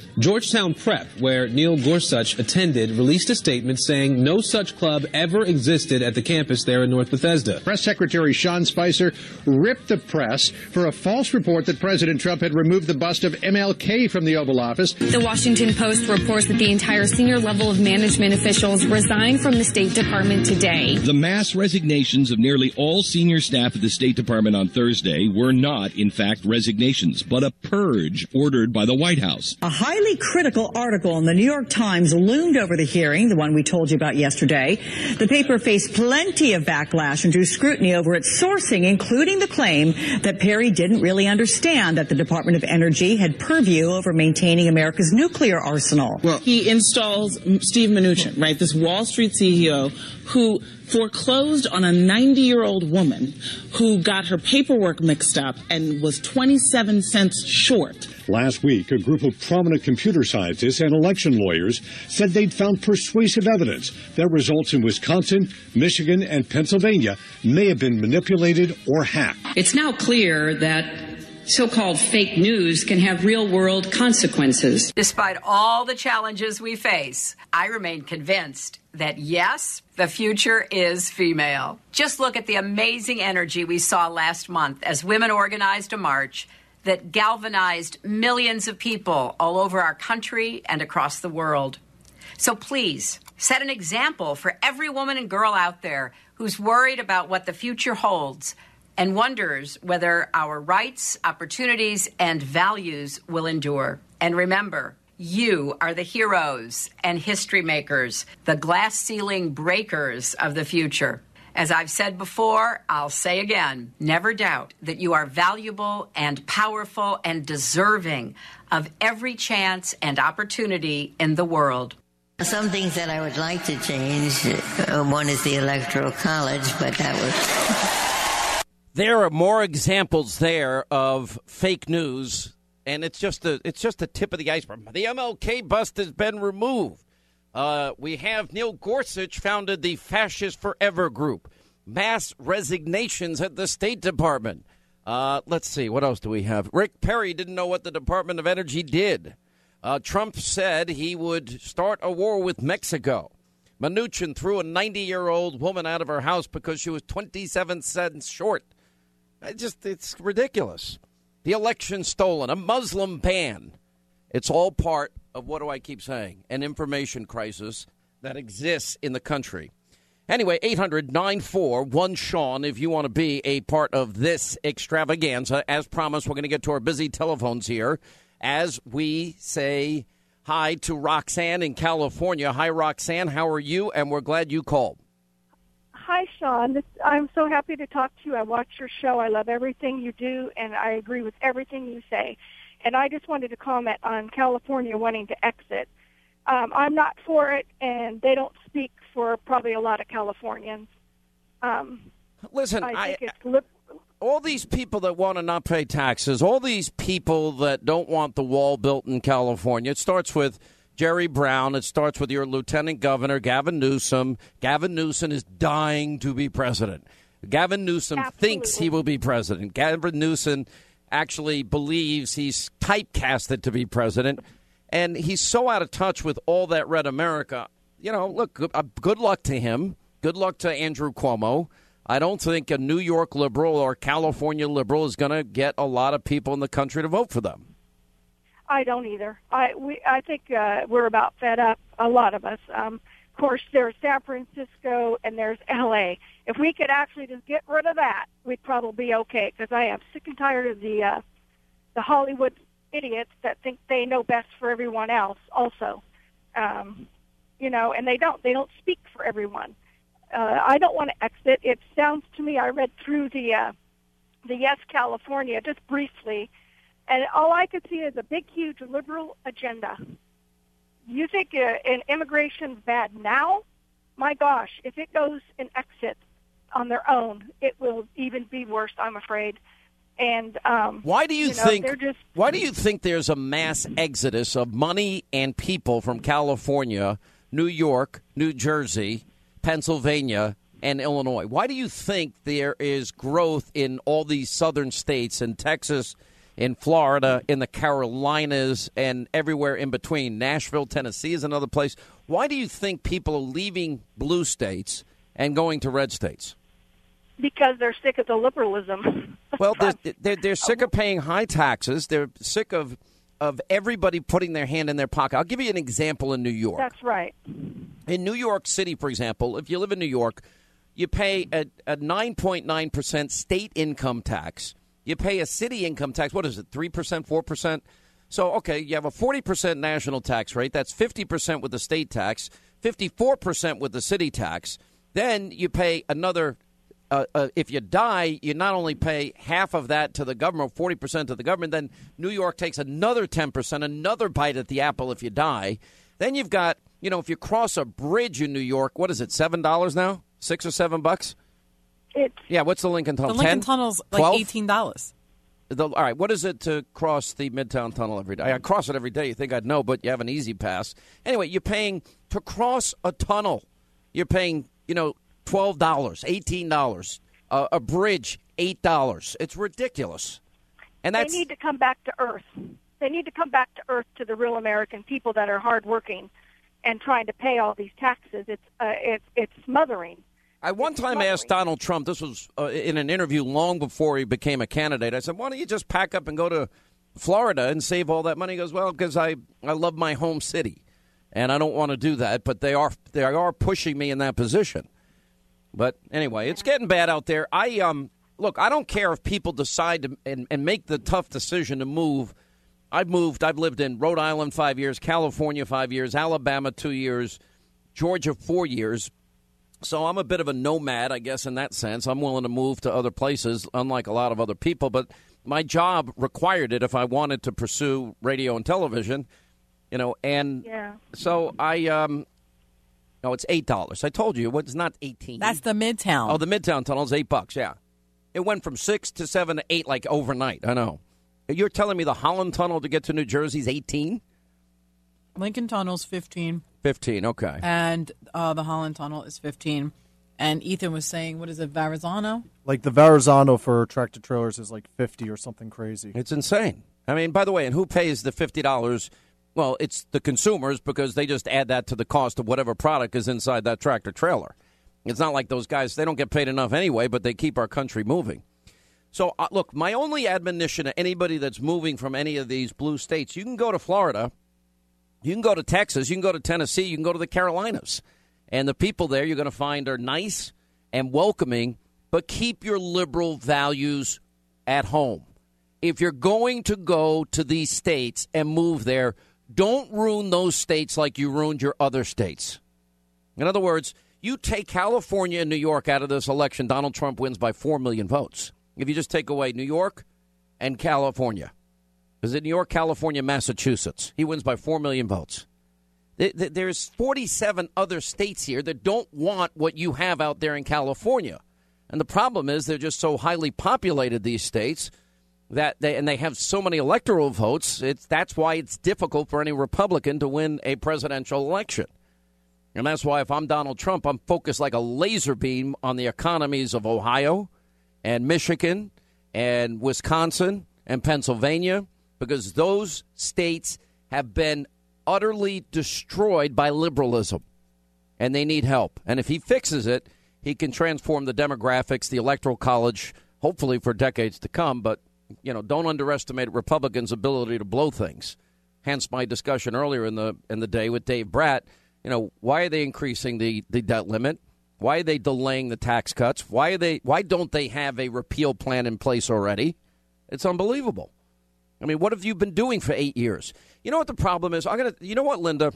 Georgetown Prep, where Neil Gorsuch attended, released a statement saying no such club ever existed at the campus there in North Bethesda. Press Secretary Sean Spicer ripped the press for a false report that President Trump had removed the bust of MLK from the Oval Office. The Washington Post reports that the entire senior level of management officials resigned from the State Department today. The mass resignations of nearly all senior staff at the State Department on Thursday were not, in fact, resignations, but a purge ordered by the White House. A highly critical article in the New York Times loomed over the hearing, the one we told you about yesterday. The paper faced plenty of backlash and drew scrutiny over its sourcing, including the claim that Perry didn't really understand that the Department of Energy had purview over maintaining America's nuclear arsenal. Well, he installs Steve Mnuchin, right, this Wall Street CEO who foreclosed on a 90-year-old woman who got her paperwork mixed up and was 27 cents short. Last week, a group of prominent computer scientists and election lawyers said they'd found persuasive evidence that results in Wisconsin, Michigan, and Pennsylvania may have been manipulated or hacked. It's now clear that so-called fake news can have real-world consequences. Despite all the challenges we face, I remain convinced that, yes, the future is female. Just look at the amazing energy we saw last month as women organized a march that galvanized millions of people all over our country and across the world. So please, set an example for every woman and girl out there who's worried about what the future holds and wonders whether our rights, opportunities, and values will endure. And remember, you are the heroes and history makers, the glass ceiling breakers of the future. As I've said before, I'll say again, never doubt that you are valuable and powerful and deserving of every chance and opportunity in the world. Some things that I would like to change, one is the Electoral College, but that was... There are more examples there of fake news, and it's just a tip of the iceberg. The MLK bust has been removed. We have Neil Gorsuch founded the Fascist Forever group. Mass resignations at the State Department. Let's see, what else do we have? Rick Perry didn't know what the Department of Energy did. Trump said he would start a war with Mexico. Mnuchin threw a 90-year-old woman out of her house because she was 27 cents short. It's ridiculous. The election stolen, a Muslim ban. It's all part of, what do I keep saying, an information crisis that exists in the country. Anyway, 800-941-SEAN if you want to be a part of this extravaganza. As promised, we're going to get to our busy telephones here as we say hi to Roxanne in California. Hi, Roxanne. How are you? And we're glad you called. Hi, Sean. I'm so happy to talk to you. I watch your show. I love everything you do, and I agree with everything you say. And I just wanted to comment on California wanting to exit. I'm not for it, and they don't speak for probably a lot of Californians. Listen, all these people that want to not pay taxes, all these people that don't want the wall built in California, it starts with Jerry Brown. It starts with your Lieutenant Governor, Gavin Newsom. Gavin Newsom is dying to be president. Gavin Newsom thinks he will be president. Gavin Newsom actually believes he's typecasted to be president. And he's so out of touch with all that red America. You know, look, good luck to him. Good luck to Andrew Cuomo. I don't think a New York liberal or California liberal is going to get a lot of people in the country to vote for them. I don't either. I think we're about fed up, a lot of us. Of course, there's San Francisco and there's L.A. If we could actually just get rid of that, we'd probably be okay, because I am sick and tired of the Hollywood idiots that think they know best for everyone else also. You know, and they don't speak for everyone. I don't want to exit. It sounds to me, I read through the Yes California just briefly, and all I could see is a big, huge liberal agenda. You think an immigration bad now? My gosh, if it goes and exits on their own, it will even be worse, I'm afraid. And why do you think? Why do you think there's a mass exodus of money and people from California, New York, New Jersey, Pennsylvania, and Illinois? Why do you think there is growth in all these southern states, in Texas, in Florida, in the Carolinas, and everywhere in between. Nashville, Tennessee is another place. Why do you think people are leaving blue states and going to red states? Because they're sick of the liberalism. Well, they're sick of paying high taxes. They're sick of everybody putting their hand in their pocket. I'll give you an example in New York. That's right. In New York City, for example, if you live in New York, you pay a 9.9% state income tax. You pay a city income tax. What is it, 3%, 4%? So, okay, you have a 40% national tax rate. That's 50% with the state tax, 54% with the city tax. Then you pay another if you die, you not only pay half of that to the government, 40% to the government, then New York takes another 10%, another bite at the apple if you die. Then you've got, if you cross a bridge in New York, what is it, $7 now? $6 or $7? Yeah, what's the Lincoln Tunnel? The Lincoln Tunnel's like 12? $18. All right, what is it to cross the Midtown Tunnel every day? I cross it every day. You think I'd know, but you have an easy pass. Anyway, you're paying to cross a tunnel. You're paying, $12, $18. A bridge, $8. It's ridiculous. And they need to come back to earth. They need to come back to earth, to the real American people that are hardworking and trying to pay all these taxes. It's smothering. I one time asked Donald Trump, this was in an interview long before he became a candidate, I said, why don't you just pack up and go to Florida and save all that money? He goes, well, because I love my home city, and I don't want to do that, but they are pushing me in that position. But anyway, it's getting bad out there. Look, I don't care if people decide to and make the tough decision to move. I've lived in Rhode Island 5 years, California 5 years, Alabama 2 years, Georgia 4 years. So I'm a bit of a nomad, I guess, in that sense. I'm willing to move to other places, unlike a lot of other people. But my job required it if I wanted to pursue radio and television, and so no, it's $8. I told you, it's not $18. That's the Midtown. Oh, the Midtown Tunnel is $8, yeah. It went from 6 to 7 to 8 like overnight, I know. You're telling me the Holland Tunnel to get to New Jersey is $18? Lincoln Tunnel's $15. $15, okay. And the Holland Tunnel is $15. And Ethan was saying, what is it, Verrazano? Like the Verrazano for tractor trailers is like $50 or something crazy. It's insane. I mean, by the way, and who pays the $50? Well, it's the consumers, because they just add that to the cost of whatever product is inside that tractor trailer. It's not like those guys, they don't get paid enough anyway, but they keep our country moving. So, look, my only admonition to anybody that's moving from any of these blue states, you can go to Florida, you can go to Texas, you can go to Tennessee, you can go to the Carolinas. And the people there you're going to find are nice and welcoming, but keep your liberal values at home. If you're going to go to these states and move there, don't ruin those states like you ruined your other states. In other words, you take California and New York out of this election, Donald Trump wins by 4 million votes. If you just take away New York and California, is it New York, California, Massachusetts? He wins by 4 million votes. There's 47 other states here that don't want what you have out there in California. And the problem is they're just so highly populated, these states, that they have so many electoral votes. That's why it's difficult for any Republican to win a presidential election. And that's why if I'm Donald Trump, I'm focused like a laser beam on the economies of Ohio and Michigan and Wisconsin and Pennsylvania, because those states have been utterly destroyed by liberalism, and they need help. And if he fixes it, he can transform the demographics, the Electoral College, hopefully for decades to come. But don't underestimate Republicans' ability to blow things. Hence my discussion earlier in the day with Dave Bratt. Why are they increasing the debt limit? Why are they delaying the tax cuts? Why don't they have a repeal plan in place already? It's unbelievable. I mean, what have you been doing for 8 years? You know what the problem is? You know what, Linda?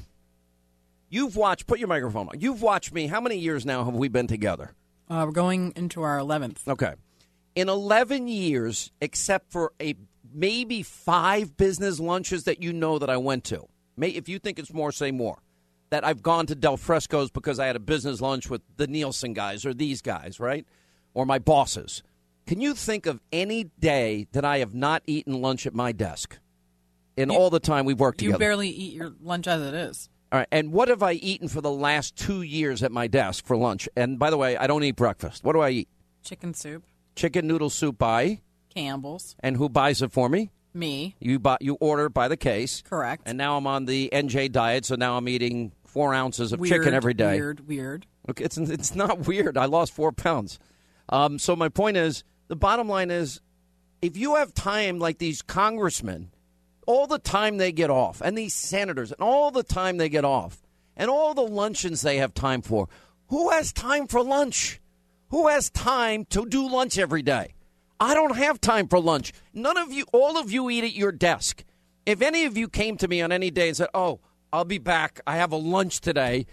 You've watched. Put your microphone on. You've watched me. How many years now have we been together? We're going into our 11th. Okay. In 11 years, except for maybe 5 business lunches that that I went to. If you think it's more, say more. That I've gone to Del Fresco's because I had a business lunch with the Nielsen guys or these guys, right? Or my bosses. Can you think of any day that I have not eaten lunch at my desk in all the time we've worked together? You barely eat your lunch as it is. All right. And what have I eaten for the last 2 years at my desk for lunch? And by the way, I don't eat breakfast. What do I eat? Chicken soup. Chicken noodle soup by? Campbell's. And who buys it for me? Me. You order by the case. Correct. And now I'm on the NJ diet, so now I'm eating 4 ounces of chicken every day. Weird. Okay, it's not weird. I lost 4 pounds. So my point is, the bottom line is, if you have time like these congressmen, all the time they get off, and these senators, and all the time they get off, and all the luncheons they have time for, who has time for lunch? Who has time to do lunch every day? I don't have time for lunch. None of you, all of you eat at your desk. If any of you came to me on any day and said, oh, I'll be back, I have a lunch today,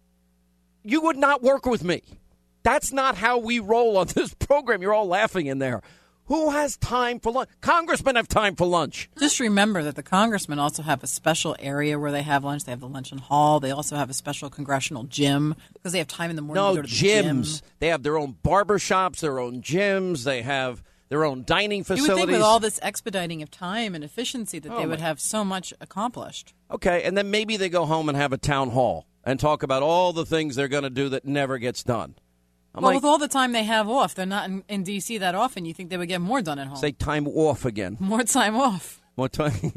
you would not work with me. That's not how we roll on this program. You're all laughing in there. Who has time for lunch? Congressmen have time for lunch. Just remember that the congressmen also have a special area where they have lunch. They have the luncheon hall. They also have a special congressional gym because they have time in the morning to go to the gyms. gym. They have their own barbershops, their own gyms. They have their own dining facilities. You would think with all this expediting of time and efficiency that they would have so much accomplished. Okay, and then maybe they go home and have a town hall and talk about all the things they're going to do that never gets done. With all the time they have off, they're not in D.C. that often. You think they would get more done at home. Say time off again. More time off. More time.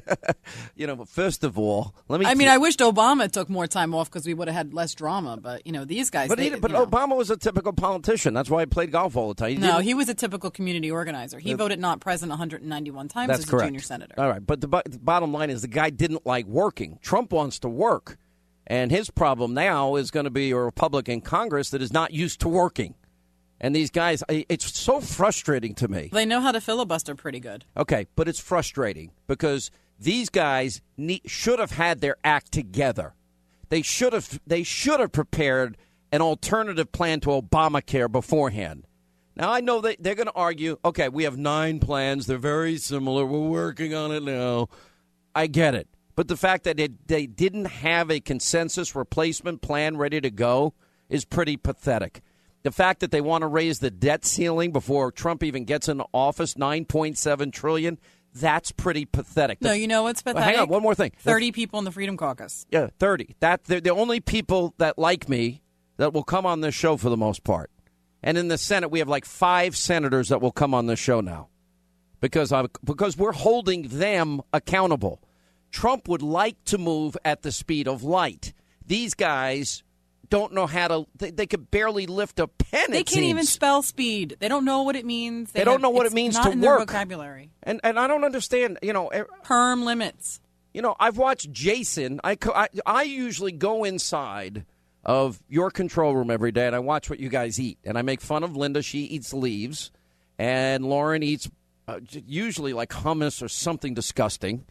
But first of all, I wished Obama took more time off because we would have had less drama. But, these guys. But Obama was a typical politician. That's why he played golf all the time. He was a typical community organizer. He voted not present 191 times as a junior senator. All right. But the bottom line is the guy didn't like working. Trump wants to work. And his problem now is going to be a Republican Congress that is not used to working. And these guys, it's so frustrating to me. They know how to filibuster pretty good. Okay, but it's frustrating because these guys should have had their act together. They should have prepared an alternative plan to Obamacare beforehand. Now, I know they're going to argue, okay, we have 9 plans. They're very similar. We're working on it now. I get it. But the fact that they didn't have a consensus replacement plan ready to go is pretty pathetic. The fact that they want to raise the debt ceiling before Trump even gets into office, $9.7 trillion, that's pretty pathetic. No, you know what's pathetic? Hang on, one more thing. 30 people in the Freedom Caucus. Yeah, 30. They're the only people that like me that will come on this show for the most part. And in the Senate, we have like 5 senators that will come on this show now because we're holding them accountable. Trump would like to move at the speed of light. These guys don't know how to. They could barely lift a pen. They can't even spell speed. They don't know what it means. They don't know what it means to work. Not in their vocabulary. And I don't understand. Perm limits. I've watched Jason. I usually go inside of your control room every day and I watch what you guys eat. And I make fun of Linda. She eats leaves, and Lauren eats usually like hummus or something disgusting.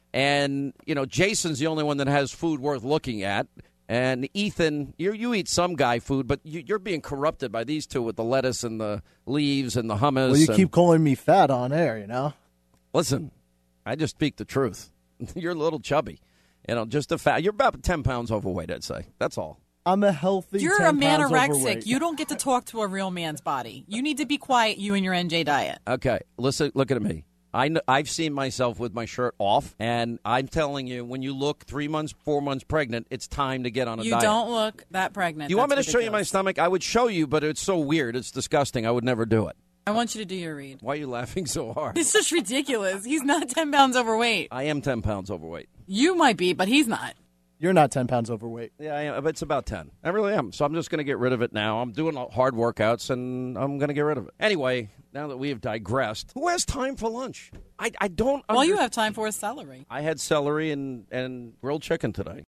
And, Jason's the only one that has food worth looking at. And Ethan, you eat some guy food, but you're being corrupted by these two with the lettuce and the leaves and the hummus. Well, you keep calling me fat on air, Listen, I just speak the truth. You're a little chubby. Just a fat. You're about 10 pounds overweight, I'd say. That's all. I'm a healthy 10 You're a manorexic. Overweight. You don't get to talk to a real man's body. You need to be quiet, you and your NJ diet. Okay, listen, look at me. I've seen myself with my shirt off, and I'm telling you, when you look 3 months, 4 months pregnant, it's time to get on a diet. You don't look that pregnant. You want me to show you my stomach? I would show you, but it's so weird. It's disgusting. I would never do it. I want you to do your read. Why are you laughing so hard? It's just ridiculous. He's not 10 pounds overweight. I am 10 pounds overweight. You might be, but he's not. You're not 10 pounds overweight. Yeah, I am, but it's about 10. I really am. So I'm just going to get rid of it now. I'm doing hard workouts, and I'm going to get rid of it. Anyway, now that we have digressed, who has time for lunch? I don't. All you have time for is celery. I had celery and grilled chicken today.